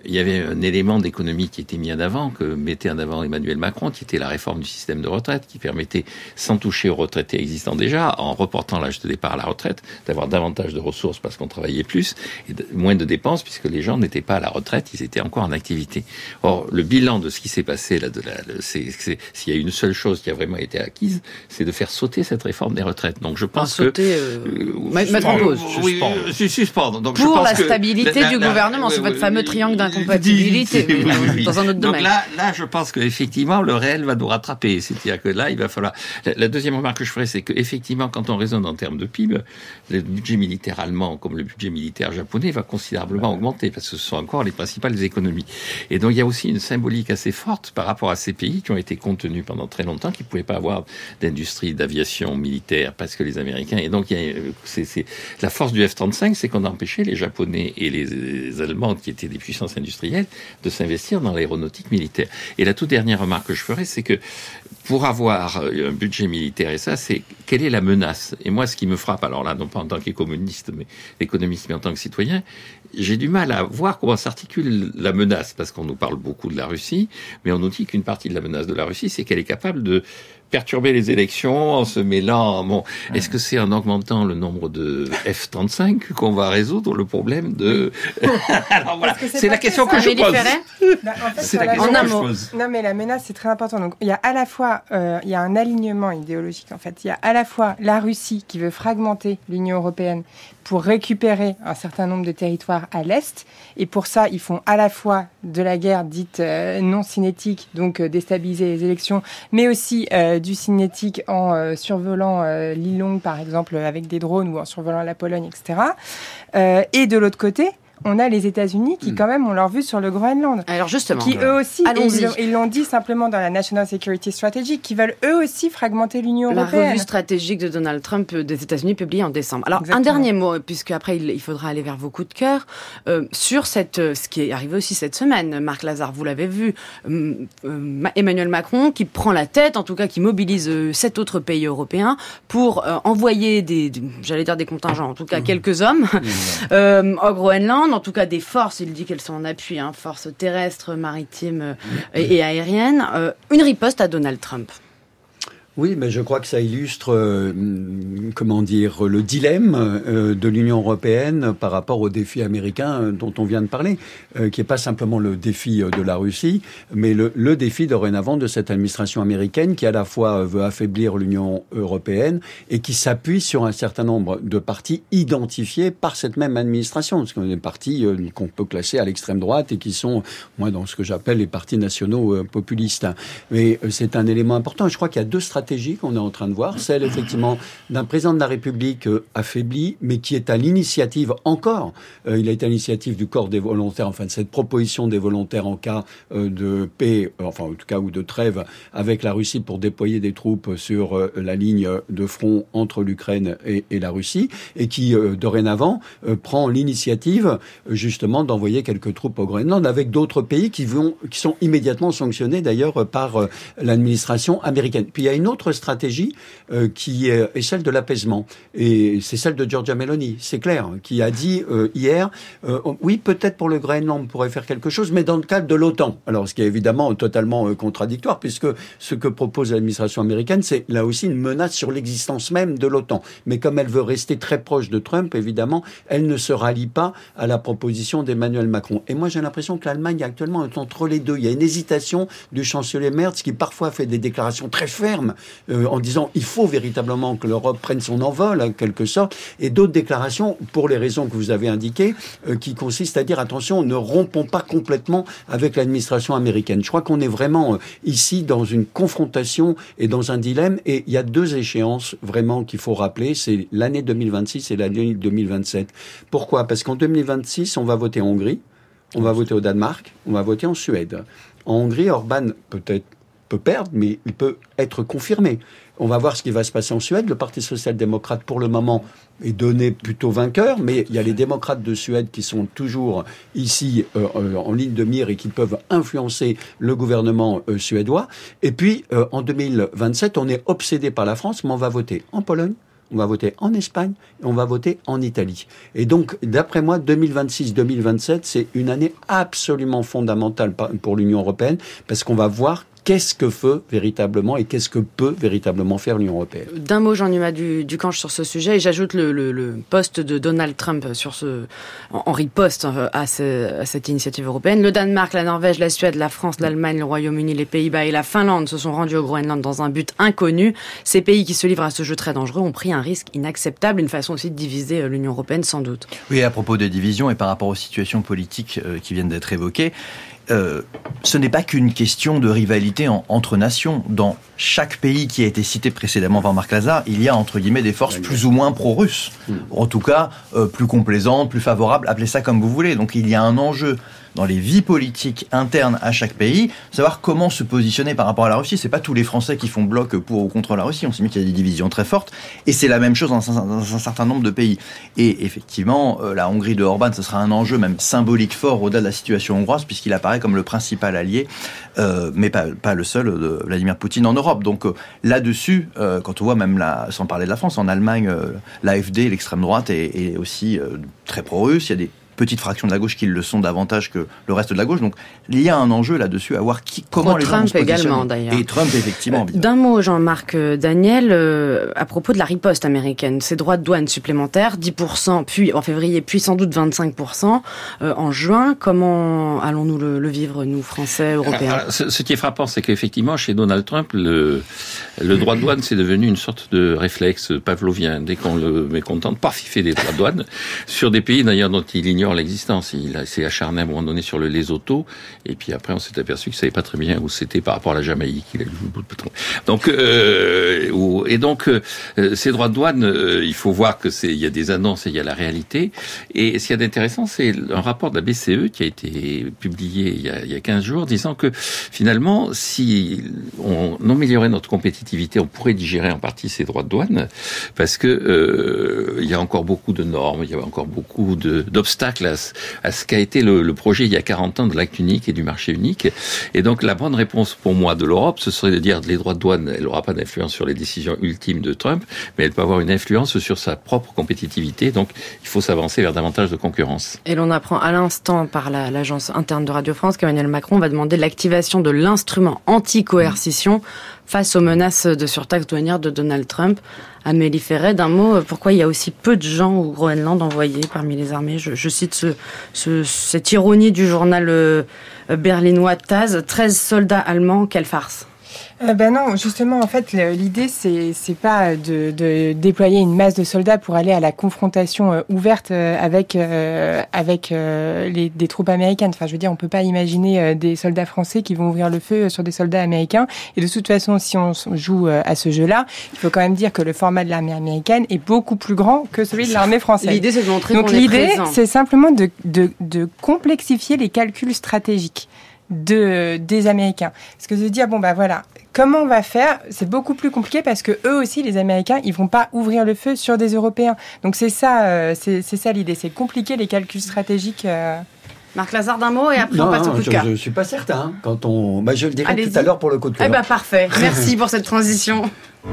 il y avait un élément d'économie qui était mis en avant, que mettait en avant Emmanuel Macron, qui était la réforme du système de retraite, qui permettait, sans toucher aux retraités existants déjà, en reportant l'âge de départ à la retraite, d'avoir davantage de ressources parce qu'on travaillait plus, et de, moins de dépenses puisque les gens n'étaient pas à la retraite, ils étaient encore en activité. Or, le bilan de ce qui s'est passé là, de la, c'est, c'est, s'il y a une seule chose qui a vraiment été acquise, c'est de faire sauter cette réforme des retraites. Donc, je pense enfin, sauter, que euh, euh, mettre en pause, oui, suspendre. suspendre. Donc, pour je pense la que stabilité la, la, du la, gouvernement, la, c'est la, votre fameux triangle d'incompatibilité, mais oui, oui. dans un autre domaine. Donc là, là, je pense qu'effectivement, le réel va nous rattraper. C'est-à-dire que là, il va falloir. La, la deuxième remarque que je ferai, c'est qu'effectivement, quand on raisonne en termes de P I B, le budget militaire allemand, comme le budget militaire japonais, va considérablement augmenter parce que ce sont encore les principales économies. Et donc, il y a aussi une symbolique assez forte par rapport à ces pays qui ont été contenus pendant très longtemps, qui ne pouvaient pas avoir d'industrie d'aviation militaire parce que les Américains. Et donc, il y a, c'est, c'est la force du F trente-cinq, c'est qu'on a empêché les Japonais et les, les Allemands, qui étaient des puissances industrielles, de s'investir dans l'aéronautique militaire. Et la toute dernière remarque que je ferai, c'est que pour avoir un budget militaire, et ça, c'est quelle est la menace? Et moi, ce qui me frappe, alors là, non pas en tant qu'économiste, mais économiste, mais en tant que citoyen, j'ai du mal à voir comment s'articule la menace, parce qu'on nous parle beaucoup de la Russie, mais on nous dit qu'une partie de la menace de la Russie, c'est qu'elle est capable de perturber les élections en se mêlant. Bon, est-ce que c'est en augmentant le nombre de F trente-cinq qu'on va résoudre le problème de... Alors voilà, c'est, c'est la question que je pose. Bah, en fait, c'est la question que je pose. Non, mais la menace, c'est très important. Donc, il y a à la fois, euh, il y a un alignement idéologique, en fait. Il y a à la fois la Russie qui veut fragmenter l'Union européenne pour récupérer un certain nombre de territoires à l'Est. Et pour ça, ils font à la fois de la guerre dite euh, non cinétique, donc euh, déstabiliser les élections, mais aussi euh, du cinétique en euh, survolant euh, l'île Longue, par exemple, avec des drones ou en survolant la Pologne, et cetera. Euh, et de l'autre côté, on a les États-Unis qui, quand même, ont leur vue sur le Groenland. Alors, justement. Qui, eux aussi, ils, ils l'ont dit simplement dans la National Security Strategy, qui veulent eux aussi fragmenter l'Union européenne. La revue stratégique de Donald Trump des États-Unis, publiée en décembre. Alors, Exactement. un dernier mot, puisque après, il, il faudra aller vers vos coups de cœur, euh, sur cette, ce qui est arrivé aussi cette semaine. Marc Lazare, vous l'avez vu, euh, euh, Emmanuel Macron, qui prend la tête, en tout cas, qui mobilise euh, sept autres pays européens pour euh, envoyer des, des, j'allais dire des contingents, en tout cas, quelques hommes, euh, au Groenland. En tout cas des forces, il dit qu'elles sont en appui, hein, forces terrestres, maritimes euh, et, et aériennes, euh, une riposte à Donald Trump. Oui, mais je crois que ça illustre, euh, comment dire, le dilemme euh, de l'Union européenne par rapport au défi américain dont on vient de parler, euh, qui n'est pas simplement le défi de la Russie, mais le, le défi dorénavant de cette administration américaine qui à la fois veut affaiblir l'Union européenne et qui s'appuie sur un certain nombre de partis identifiés par cette même administration, parce qu'on a des partis euh, qu'on peut classer à l'extrême droite et qui sont, moi, dans ce que j'appelle les partis nationaux euh, populistes. Mais euh, c'est un élément important. Je crois qu'il y a deux stratégies qu'on est en train de voir, celle effectivement d'un président de la République euh, affaibli, mais qui est à l'initiative encore, euh, il a été à l'initiative du corps des volontaires, enfin de cette proposition des volontaires en cas euh, de paix, euh, enfin en tout cas ou de trêve avec la Russie pour déployer des troupes sur euh, la ligne de front entre l'Ukraine et, et la Russie, et qui euh, dorénavant euh, prend l'initiative euh, justement d'envoyer quelques troupes au Groenland avec d'autres pays qui, vont, qui sont immédiatement sanctionnés d'ailleurs par euh, l'administration américaine. Puis il y a une autre stratégie euh, qui est, est celle de l'apaisement. Et c'est celle de Giorgia Meloni, c'est clair, qui a dit euh, hier, euh, oui, peut-être pour le Groenland, on pourrait faire quelque chose, mais dans le cadre de l'OTAN. Alors, ce qui est évidemment totalement euh, contradictoire, puisque ce que propose l'administration américaine, c'est là aussi une menace sur l'existence même de l'OTAN. Mais comme elle veut rester très proche de Trump, évidemment, elle ne se rallie pas à la proposition d'Emmanuel Macron. Et moi, j'ai l'impression que l'Allemagne, actuellement, est entre les deux. Il y a une hésitation du chancelier Merz, qui parfois fait des déclarations très fermes, Euh, en disant il faut véritablement que l'Europe prenne son envol, en quelque sorte, et d'autres déclarations, pour les raisons que vous avez indiquées, euh, qui consistent à dire attention, ne rompons pas complètement avec l'administration américaine. Je crois qu'on est vraiment euh, ici dans une confrontation et dans un dilemme, et il y a deux échéances vraiment qu'il faut rappeler, c'est l'année deux mille vingt-six et l'année deux mille vingt-sept. Pourquoi ? Parce qu'en deux mille vingt-six, on va voter en Hongrie, on va voter au Danemark, on va voter en Suède. En Hongrie, Orban peut-être peut perdre, mais il peut être confirmé. On va voir ce qui va se passer en Suède. Le Parti social-démocrate, pour le moment, est donné plutôt vainqueur, mais il y a les démocrates de Suède qui sont toujours ici euh, euh, en ligne de mire et qui peuvent influencer le gouvernement euh, suédois. Et puis, euh, en deux mille vingt-sept, on est obsédé par la France, mais on va voter en Pologne, on va voter en Espagne et on va voter en Italie. Et donc, d'après moi, deux mille vingt-six deux mille vingt-sept, c'est une année absolument fondamentale pour l'Union européenne parce qu'on va voir qu'est-ce que veut véritablement et qu'est-ce que peut véritablement faire l'Union européenne. D'un mot, Jean-Numa Ducange sur ce sujet, et j'ajoute le, le, le post de Donald Trump sur ce, en, en riposte à, ce, à cette initiative européenne. Le Danemark, la Norvège, la Suède, la France, l'Allemagne, le Royaume-Uni, les Pays-Bas et la Finlande se sont rendus au Groenland dans un but inconnu. Ces pays qui se livrent à ce jeu très dangereux ont pris un risque inacceptable, une façon aussi de diviser l'Union européenne sans doute. Oui, à propos de division et par rapport aux situations politiques euh, qui viennent d'être évoquées, Euh, ce n'est pas qu'une question de rivalité en, entre nations. Dans chaque pays qui a été cité précédemment par Marc Lazare, il y a entre guillemets des forces plus ou moins pro-russes. Mmh. En tout cas, euh, plus complaisantes, plus favorables, appelez ça comme vous voulez. Donc il y a un enjeu dans les vies politiques internes à chaque pays, savoir comment se positionner par rapport à la Russie. C'est pas tous les Français qui font bloc pour ou contre la Russie. On sait bien qu'il y a des divisions très fortes. Et c'est la même chose dans un, dans un certain nombre de pays. Et effectivement, euh, la Hongrie de Orban, ce sera un enjeu même symbolique fort au-delà de la situation hongroise, puisqu'il apparaît comme le principal allié, euh, mais pas, pas le seul, de Vladimir Poutine en Europe. Donc euh, là-dessus, euh, quand on voit même, la, sans parler de la France, en Allemagne, euh, l'A F D, l'extrême droite, est, est aussi euh, très pro-russe. Il y a des petites fractions de la gauche qui le sont davantage que le reste de la gauche. Donc, il y a un enjeu là-dessus à voir qui, comment les gens vont se positionner. Trump également, d'ailleurs. Et Trump, effectivement. Euh, d'un mot, Jean-Marc Daniel, euh, à propos de la riposte américaine, ces droits de douane supplémentaires, dix pour cent, puis en février, puis sans doute vingt-cinq pour cent euh, en juin. Comment allons-nous le, le vivre, nous, Français, Européens? Alors, ce, ce qui est frappant, c'est qu'effectivement, chez Donald Trump, le, le droit de douane, c'est devenu une sorte de réflexe pavlovien. Dès qu'on le mécontente, paf, il fait des droits de douane sur des pays, d'ailleurs, dont il ignore l'existence. Il s'est acharné à un moment donné sur le Lesotho, et puis après on s'est aperçu qu'il savait pas très bien où c'était par rapport à la Jamaïque. Il a eu le bout de pétrole. Donc euh, où, et donc euh, ces droits de douane, euh, il faut voir que c'est il y a des annonces et il y a la réalité. Et ce qu'il y a d'intéressant, c'est un rapport de la B C E qui a été publié il y a, il y a quinze jours, disant que finalement, si on améliorait notre compétitivité, on pourrait digérer en partie ces droits de douane, parce que euh, il y a encore beaucoup de normes, il y a encore beaucoup de, d'obstacles à, à ce qu'a été le, le projet il y a quarante ans de l'acte unique et du marché unique. Et donc la bonne réponse pour moi de l'Europe, ce serait de dire que les droits de douane, elle n'aura pas d'influence sur les décisions ultimes de Trump, mais elle peut avoir une influence sur sa propre compétitivité. Donc il faut s'avancer vers davantage de concurrence. Et l'on apprend à l'instant par la, l'agence interne de Radio France qu'Emmanuel Macron va demander l'activation de l'instrument anti-coercition face aux menaces de surtaxe douanière de Donald Trump. Amélie Ferret, d'un mot, pourquoi il y a aussi peu de gens au Groenland envoyés parmi les armées? Je, je cite ce, ce, cette ironie du journal euh, berlinois Taz, treize soldats allemands, quelle farce. Euh, ben non, justement, en fait, l'idée, c'est, c'est pas de, de déployer une masse de soldats pour aller à la confrontation euh, ouverte euh, avec, euh, avec euh, les, des troupes américaines. Enfin, je veux dire, on peut pas imaginer euh, des soldats français qui vont ouvrir le feu sur des soldats américains. Et de toute façon, si on joue euh, à ce jeu-là, il faut quand même dire que le format de l'armée américaine est beaucoup plus grand que celui de l'armée française. L'idée, c'est de montrer Donc, qu'on est présent. l'idée, c'est simplement de, de, de complexifier les calculs stratégiques de, des Américains. Parce que de dire, bon, bah voilà, comment on va faire? C'est beaucoup plus compliqué parce que eux aussi, les Américains, ils vont pas ouvrir le feu sur des Européens. Donc c'est ça, euh, c'est, c'est ça l'idée, c'est compliquer les calculs stratégiques. Euh... Marc Lazare, d'un mot, et après non, on passe non, au coup de je, cœur. Je suis pas certain. Quand on, bah, je le dirai Allez-y. tout à l'heure pour le coup de cœur. Eh ben parfait. Merci pour cette transition.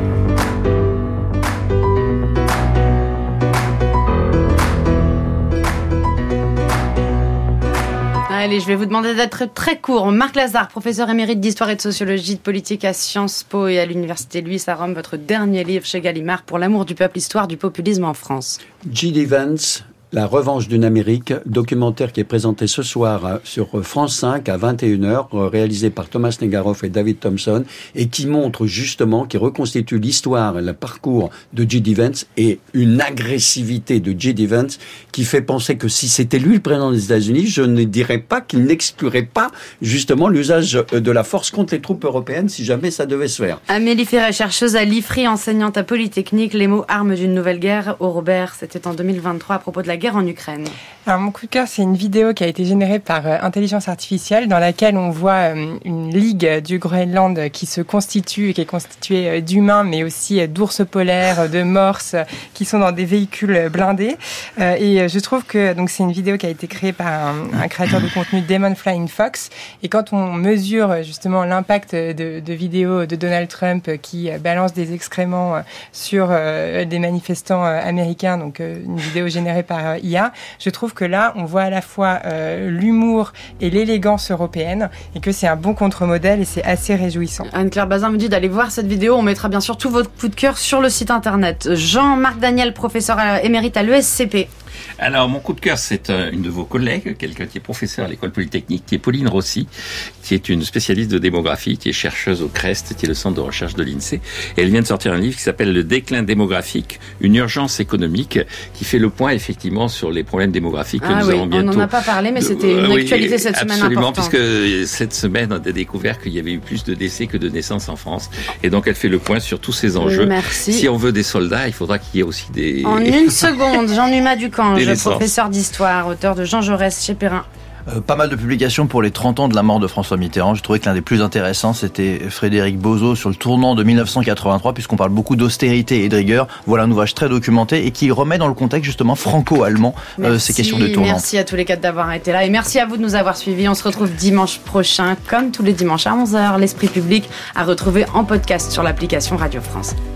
Allez, je vais vous demander d'être très court. Marc Lazare, professeur émérite d'histoire et de sociologie de politique à Sciences Po et à l'université Louis à Rome, votre dernier livre chez Gallimard, Pour l'amour du peuple, histoire du populisme en France. J D. Vance, La revanche d'une Amérique, documentaire qui est présenté ce soir sur France cinq à vingt et une heures, réalisé par Thomas Negaroff et David Thompson, et qui montre justement, qui reconstitue l'histoire et le parcours de J D. Vance et une agressivité de J D. Vance qui fait penser que si c'était lui le président des États-Unis, je ne dirais pas qu'il n'exclurait pas justement l'usage de la force contre les troupes européennes si jamais ça devait se faire. Amélie Ferret, chercheuse à l'I F R I, enseignante à Polytechnique, les mots armes d'une nouvelle guerre. Au Robert, c'était en deux mille vingt-trois à propos de la guerre en Ukraine. Alors, mon coup de cœur, c'est une vidéo qui a été générée par euh, intelligence artificielle dans laquelle on voit euh, une ligue du Groenland qui se constitue et qui est constituée euh, d'humains, mais aussi euh, d'ours polaires, de morses, euh, qui sont dans des véhicules blindés. Euh, et euh, je trouve que donc c'est une vidéo qui a été créée par un, un créateur de contenu, Demon Flying Fox. Et quand on mesure justement l'impact de, de vidéos de Donald Trump qui euh, balance des excréments euh, sur euh, des manifestants euh, américains, donc euh, une vidéo générée par euh, I A, je trouve que là, on voit à la fois euh, l'humour et l'élégance européenne et que c'est un bon contre-modèle et c'est assez réjouissant. Anne-Claire Bazin me dit d'aller voir cette vidéo. On mettra bien sûr tout votre coup de cœur sur le site internet. Jean-Marc Daniel, professeur émérite à l'E S C P. Alors, mon coup de cœur, c'est une de vos collègues, quelqu'un qui est professeur à l'école polytechnique, qui est Pauline Rossi, qui est une spécialiste de démographie, qui est chercheuse au CREST, qui est le centre de recherche de l'INSEE. Et elle vient de sortir un livre qui s'appelle « Le déclin démographique, une urgence économique », qui fait le point, effectivement, sur les problèmes démographiques que ah nous oui, avons bientôt. On n'en a pas parlé, mais c'était une oui, actualité cette absolument, semaine importante. Absolument, puisque cette semaine, on a découvert qu'il y avait eu plus de décès que de naissances en France. Et donc, elle fait le point sur tous ces enjeux. Merci. Si on veut des soldats, il faudra qu'il y ait aussi des... En une seconde, Jean-Numa Ducange, professeur d'histoire, auteur de Jean Jaurès chez Perrin. Euh, pas mal de publications pour les trente ans de la mort de François Mitterrand. Je trouvais que l'un des plus intéressants, c'était Frédéric Bozo sur le tournant de dix-neuf cent quatre-vingt-trois, puisqu'on parle beaucoup d'austérité et de rigueur. Voilà un ouvrage très documenté et qui remet dans le contexte justement franco-allemand euh, ces questions de tournant. Merci à tous les quatre d'avoir été là et merci à vous de nous avoir suivis. On se retrouve dimanche prochain, comme tous les dimanches à onze heures. L'Esprit public à retrouver en podcast sur l'application Radio France.